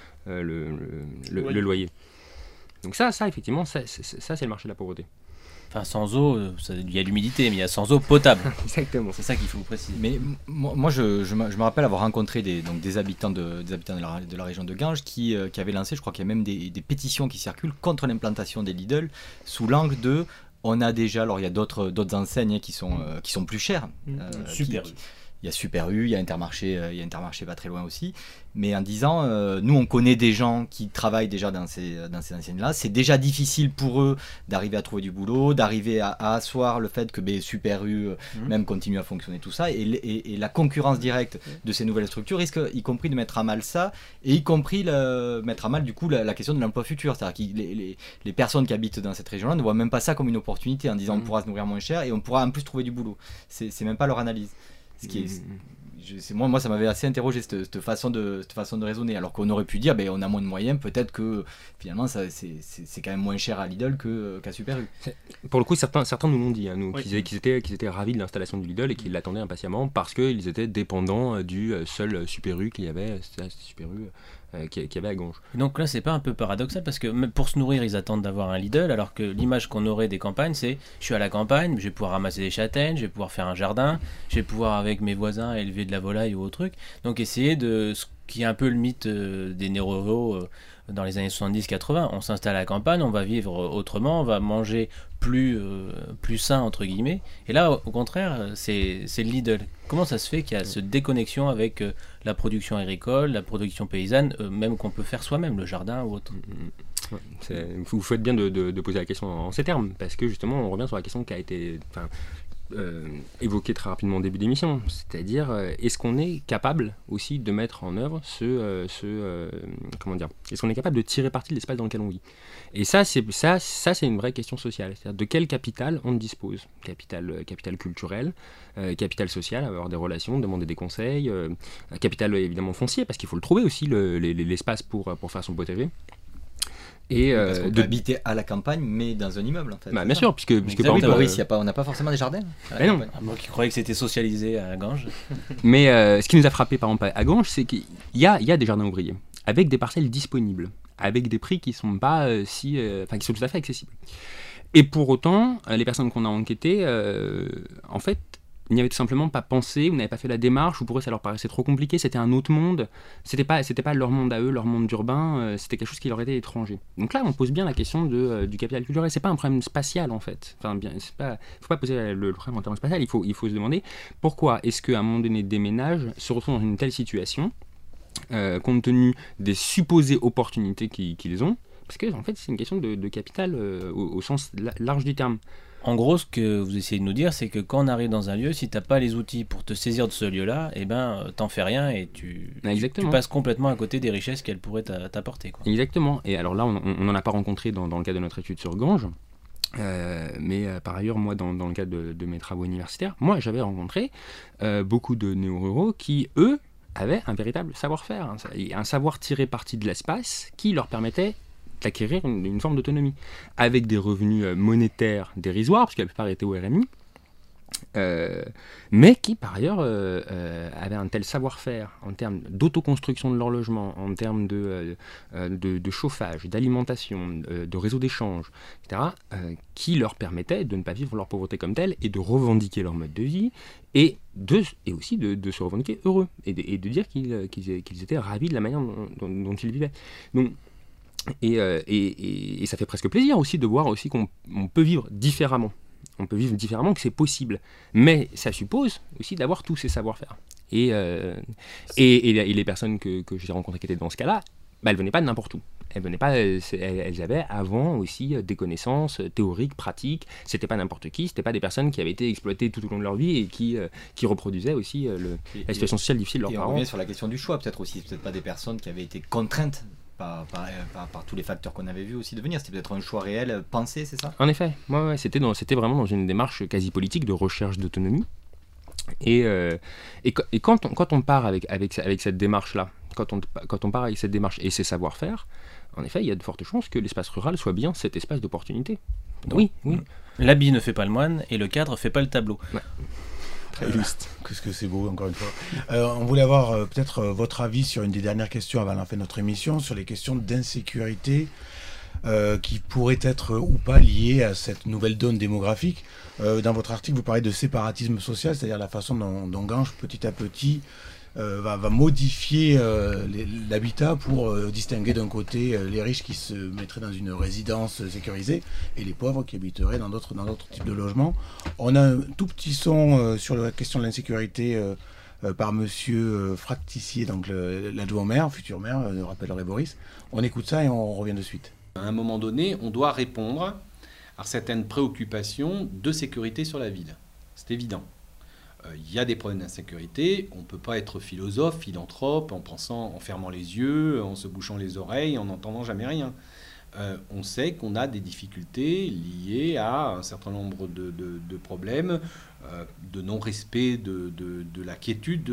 le loyer. Donc ça effectivement, ça c'est le marché de la pauvreté. Enfin, sans eau, il y a l'humidité, mais il y a sans eau potable. Exactement. C'est ça qu'il faut préciser. Mais moi, je me rappelle avoir rencontré des habitants de la région de Ganges qui avaient lancé, je crois qu'il y a même des pétitions qui circulent contre l'implantation des Lidl, sous l'angle de On a déjà, alors il y a d'autres enseignes qui sont plus chères. Super. Il y a Super U, il y a Intermarché pas très loin aussi. Mais en disant, nous on connaît des gens qui travaillent déjà dans ces enseignes-là. C'est déjà difficile pour eux d'arriver à trouver du boulot, d'arriver à asseoir le fait que Super U même continue à fonctionner, tout ça. Et la concurrence directe de ces nouvelles structures risque y compris de mettre à mal ça, et y compris mettre à mal du coup la question de l'emploi futur. C'est-à-dire que les personnes qui habitent dans cette région-là ne voient même pas ça comme une opportunité en disant on pourra se nourrir moins cher et on pourra en plus trouver du boulot. C'est même pas leur analyse. Ce qui est, moi ça m'avait assez interrogé cette façon de raisonner, alors qu'on aurait pu dire on a moins de moyens, peut-être que finalement c'est quand même moins cher à Lidl qu'à Super U. Pour le coup, certains nous l'ont dit, qu'ils étaient ravis de l'installation du Lidl et qu'ils l'attendaient impatiemment parce qu'ils étaient dépendants du seul Super U qu'il y avait, c'était Super U qu'il y avait à Ganges. Donc là, c'est pas un peu paradoxal parce que même pour se nourrir, ils attendent d'avoir un Lidl, alors que l'image qu'on aurait des campagnes, c'est je suis à la campagne, je vais pouvoir ramasser des châtaignes, je vais pouvoir faire un jardin, je vais pouvoir avec mes voisins élever de la volaille ou autre truc. Donc essayer de ce qui est un peu le mythe des néo-ruraux dans les années 70-80, on s'installe à la campagne, on va vivre autrement, on va manger plus sain entre guillemets, et là au contraire c'est le Lidl. Comment ça se fait qu'il y a cette déconnexion avec la production agricole, la production paysanne, même qu'on peut faire soi-même, le jardin ou autre? Vous faites bien de poser la question en ces termes, parce que justement on revient sur la question qui a été évoquée très rapidement au début d'émission, c'est-à-dire est-ce qu'on est capable aussi de mettre en œuvre comment dire, est-ce qu'on est capable de tirer parti de l'espace dans lequel on vit? Et ça c'est une vraie question sociale, c'est-à-dire de quel capital on dispose, capital culturel, capital social, avoir des relations, demander des conseils, capital évidemment foncier, parce qu'il faut le trouver aussi l'espace pour faire son potager. Et parce qu'on peut habiter à la campagne, mais dans un immeuble en fait. Bien sûr, puisque par exemple, on n'a pas forcément des jardins. Non. Moi qui croyais que c'était socialisé à Ganges. Mais ce qui nous a frappé par exemple à Ganges, c'est qu'il y a des jardins ouvriers avec des parcelles disponibles, avec des prix qui sont pas qui sont tout à fait accessibles. Et pour autant, les personnes qu'on a enquêtées, en fait, n'y avaient tout simplement pas pensé, ou n'avaient pas fait la démarche, ou pour eux ça leur paraissait trop compliqué, c'était un autre monde, c'était pas leur monde à eux, leur monde urbain, c'était quelque chose qui leur était étranger. Donc là on pose bien la question du capital culturel, c'est pas un problème spatial en fait, faut pas poser le problème en termes spatial, il faut se demander pourquoi est-ce qu'à un moment donné des ménages se retrouvent dans une telle situation, compte tenu des supposées opportunités qu'ils ont, parce que en fait c'est une question de capital au sens large du terme. En gros, ce que vous essayez de nous dire, c'est que quand on arrive dans un lieu, si t'as pas les outils pour te saisir de ce lieu-là, t'en fais rien et tu passes complètement à côté des richesses qu'elle pourrait t'apporter, quoi. Exactement. Et alors là, on n'en a pas rencontré dans le cadre de notre étude sur Ganges, mais par ailleurs, moi, dans le cadre de mes travaux universitaires, moi, j'avais rencontré beaucoup de néo-ruraux qui, eux, avaient un véritable savoir-faire, un savoir tirer parti de l'espace qui leur permettait d'acquérir une forme d'autonomie, avec des revenus monétaires dérisoires, parce que la plupart étaient au RMI, mais qui par ailleurs avaient un tel savoir-faire en termes d'autoconstruction de leur logement, en termes de chauffage, d'alimentation, de réseau d'échange, etc., qui leur permettait de ne pas vivre leur pauvreté comme telle et de revendiquer leur mode de vie et aussi de se revendiquer heureux et de dire qu'ils étaient ravis de la manière dont ils vivaient. Donc, et ça fait presque plaisir aussi de voir aussi qu'on peut vivre différemment. On peut vivre différemment, que c'est possible. Mais ça suppose aussi d'avoir tous ces savoir-faire. Et les personnes que j'ai rencontrées qui étaient dans ce cas-là, elles venaient pas de n'importe où. Elles avaient avant aussi des connaissances théoriques, pratiques. C'était pas n'importe qui. C'était pas des personnes qui avaient été exploitées tout au long de leur vie et qui reproduisaient aussi la situation sociale difficile de leurs parents. Et on revient sur la question du choix, peut-être aussi. Peut-être pas des personnes qui avaient été contraintes par tous les facteurs qu'on avait vus aussi devenir. C'était peut-être un choix réel, pensé, c'est ça? En effet, ouais, c'était vraiment dans une démarche quasi politique de recherche d'autonomie. Et quand on part avec cette démarche-là, quand on part avec cette démarche et ses savoir-faire, en effet, il y a de fortes chances que l'espace rural soit bien cet espace d'opportunité. Oui. L'habit ne fait pas le moine et le cadre fait pas le tableau. Ouais. Très juste. Qu'est-ce que c'est beau, encore une fois. On voulait avoir peut-être votre avis sur une des dernières questions avant la fin de notre émission, sur les questions d'insécurité qui pourraient être ou pas liées à cette nouvelle donne démographique. Dans votre article, vous parlez de séparatisme social, c'est-à-dire la façon dont Ganges, petit à petit, va modifier l'habitat pour distinguer d'un côté les riches qui se mettraient dans une résidence sécurisée et les pauvres qui habiteraient dans d'autres types de logements. On a un tout petit son sur la question de l'insécurité par monsieur Fractissier, donc l'adjoint maire, futur maire, rappellerait Boris. On écoute ça et on revient de suite. À un moment donné, on doit répondre à certaines préoccupations de sécurité sur la ville. C'est évident. Il y a des problèmes d'insécurité, on ne peut pas être philosophe, philanthrope, en fermant les yeux, en se bouchant les oreilles, en n'entendant jamais rien. On sait qu'on a des difficultés liées à un certain nombre de problèmes, de non-respect de la quiétude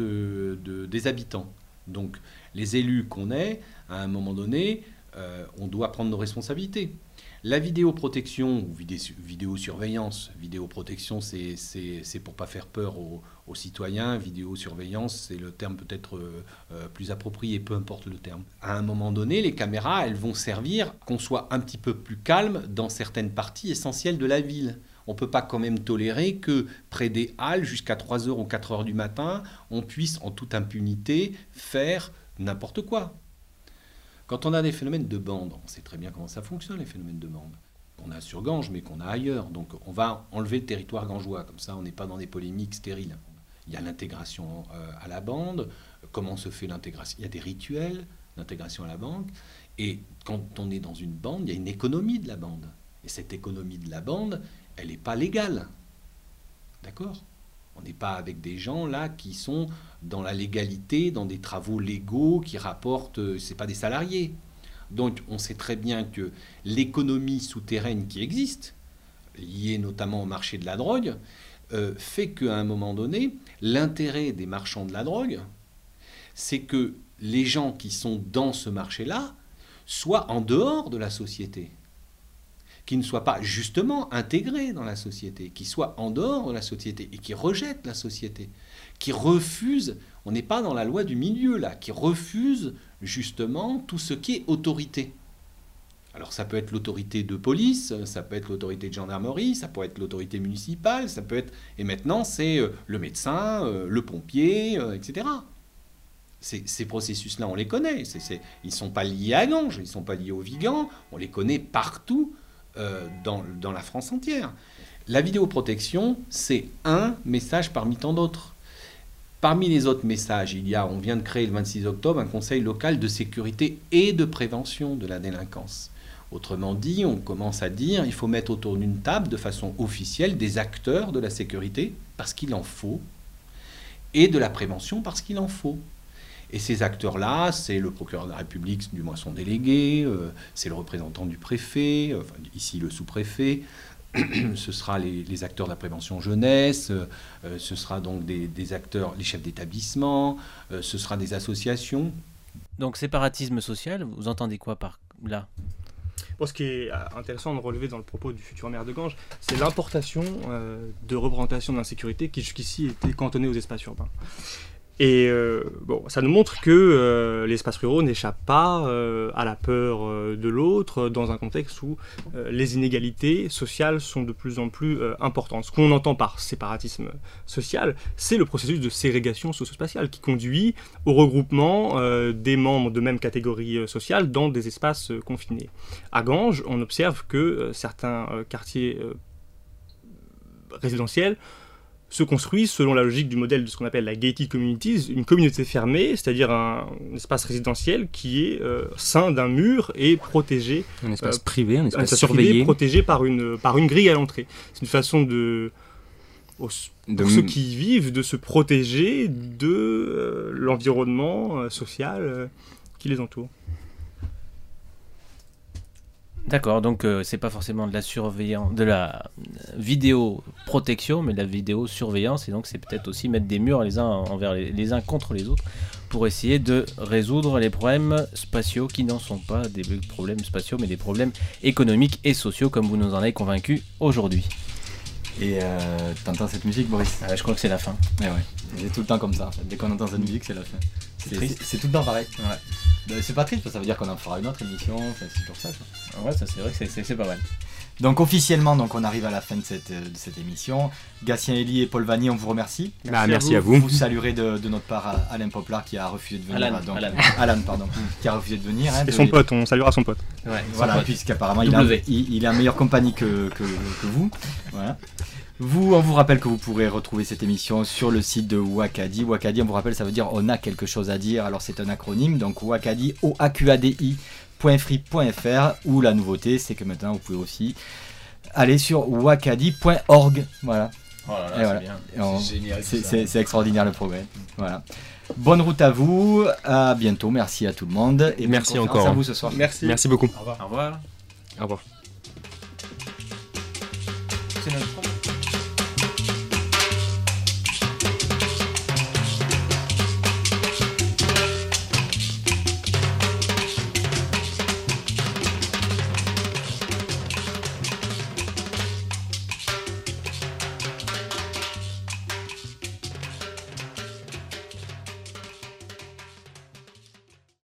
des habitants. Donc les élus qu'on est, à un moment donné, on doit prendre nos responsabilités. La vidéoprotection ou vidéosurveillance, vidéoprotection c'est pour pas faire peur aux citoyens, vidéosurveillance c'est le terme peut-être plus approprié, peu importe le terme. À un moment donné, les caméras elles vont servir qu'on soit un petit peu plus calme dans certaines parties essentielles de la ville. On ne peut pas quand même tolérer que près des halles, jusqu'à 3h ou 4h du matin, on puisse en toute impunité faire n'importe quoi. Quand on a des phénomènes de bande, on sait très bien comment ça fonctionne, les phénomènes de bande. On a sur Ganges, mais qu'on a ailleurs. Donc on va enlever le territoire gangeois, comme ça on n'est pas dans des polémiques stériles. Il y a l'intégration à la bande. Comment se fait l'intégration ? Il y a des rituels d'intégration à la bande. Et quand on est dans une bande, il y a une économie de la bande. Et cette économie de la bande, elle n'est pas légale. D'accord ? On n'est pas avec des gens là qui sont dans la légalité, dans des travaux légaux qui rapportent, c'est pas des salariés. Donc on sait très bien que l'économie souterraine qui existe, liée notamment au marché de la drogue, fait qu'à un moment donné, l'intérêt des marchands de la drogue, c'est que les gens qui sont dans ce marché-là soient en dehors de la société, qui ne soient pas justement intégrés dans la société, qui soient en dehors de la société et qui rejettent la société, qui refusent, on n'est pas dans la loi du milieu là, qui refusent justement tout ce qui est autorité. Alors ça peut être l'autorité de police, ça peut être l'autorité de gendarmerie, ça peut être l'autorité municipale, ça peut être... Et maintenant c'est le médecin, le pompier, etc. Ces processus-là, on les connaît. Ils ne sont pas liés à Ganges, ils ne sont pas liés au Vigan, on les connaît partout dans la France entière. La vidéoprotection, c'est un message parmi tant d'autres. Parmi les autres messages, on vient de créer le 26 octobre un conseil local de sécurité et de prévention de la délinquance. Autrement dit, on commence à dire il faut mettre autour d'une table de façon officielle des acteurs de la sécurité, parce qu'il en faut, et de la prévention, parce qu'il en faut. Et ces acteurs-là, c'est le procureur de la République, du moins son délégué, c'est le représentant du préfet, ici le sous-préfet, ce sera les acteurs de la prévention jeunesse, ce sera donc des acteurs, les chefs d'établissement, ce sera des associations. Donc séparatisme social, vous entendez quoi par là ? Bon, ce qui est intéressant de relever dans le propos du futur maire de Ganges, c'est l'importation de représentation d'insécurité qui jusqu'ici était cantonnée aux espaces urbains. Et ça nous montre que les espaces ruraux n'échappent pas à la peur de l'autre dans un contexte où les inégalités sociales sont de plus en plus importantes. Ce qu'on entend par séparatisme social, c'est le processus de ségrégation socio-spatiale qui conduit au regroupement des membres de même catégorie sociale dans des espaces confinés. À Ganges, on observe que certains quartiers résidentiels se construisent selon la logique du modèle de ce qu'on appelle la gated communities, une communauté fermée, c'est-à-dire un espace résidentiel qui est ceint d'un mur et protégé. Un espace privé, un espace surveillé. Privé, protégé par une grille à l'entrée. C'est une façon pour ceux qui y vivent de se protéger de l'environnement social qui les entoure. D'accord, donc c'est pas forcément de la vidéoprotection, mais de la vidéosurveillance, et donc c'est peut-être aussi mettre des murs les uns les uns contre les autres pour essayer de résoudre les problèmes spatiaux qui n'en sont pas des problèmes spatiaux, mais des problèmes économiques et sociaux, comme vous nous en avez convaincus aujourd'hui. Et t'entends cette musique, Boris ? Je crois que c'est la fin. Mais ouais, c'est tout le temps comme ça. En fait. Dès qu'on entend cette musique, c'est la fin. C'est tout le temps pareil. Ouais. C'est pas triste, parce que ça veut dire qu'on en fera une autre émission. C'est pour ça. Quoi. Ouais, ça c'est vrai que c'est pas mal. Donc officiellement, on arrive à la fin de cette émission. Gatien Elie et Paul Vannier, on vous remercie. Merci à vous. Vous saluerez de notre part Alain Poplar qui a refusé de venir. Alan, qui a refusé de venir. Et son pote, on saluera son pote. Ouais, voilà, puisqu'apparemment il est en meilleure compagnie que vous. Voilà. On vous rappelle que vous pourrez retrouver cette émission sur le site de Wacadi. Wacadi, on vous rappelle, ça veut dire on a quelque chose à dire. Alors c'est un acronyme, donc Wacadi, oaqadi.free.fr, où la nouveauté, c'est que maintenant vous pouvez aussi aller sur wacadi.org. Voilà. Oh là là, et voilà. c'est bien. C'est génial. C'est extraordinaire le progrès. Voilà. Bonne route à vous. À bientôt. Merci à tout le monde. Et merci encore à vous ce soir. Merci. Merci beaucoup. Au revoir. Au revoir.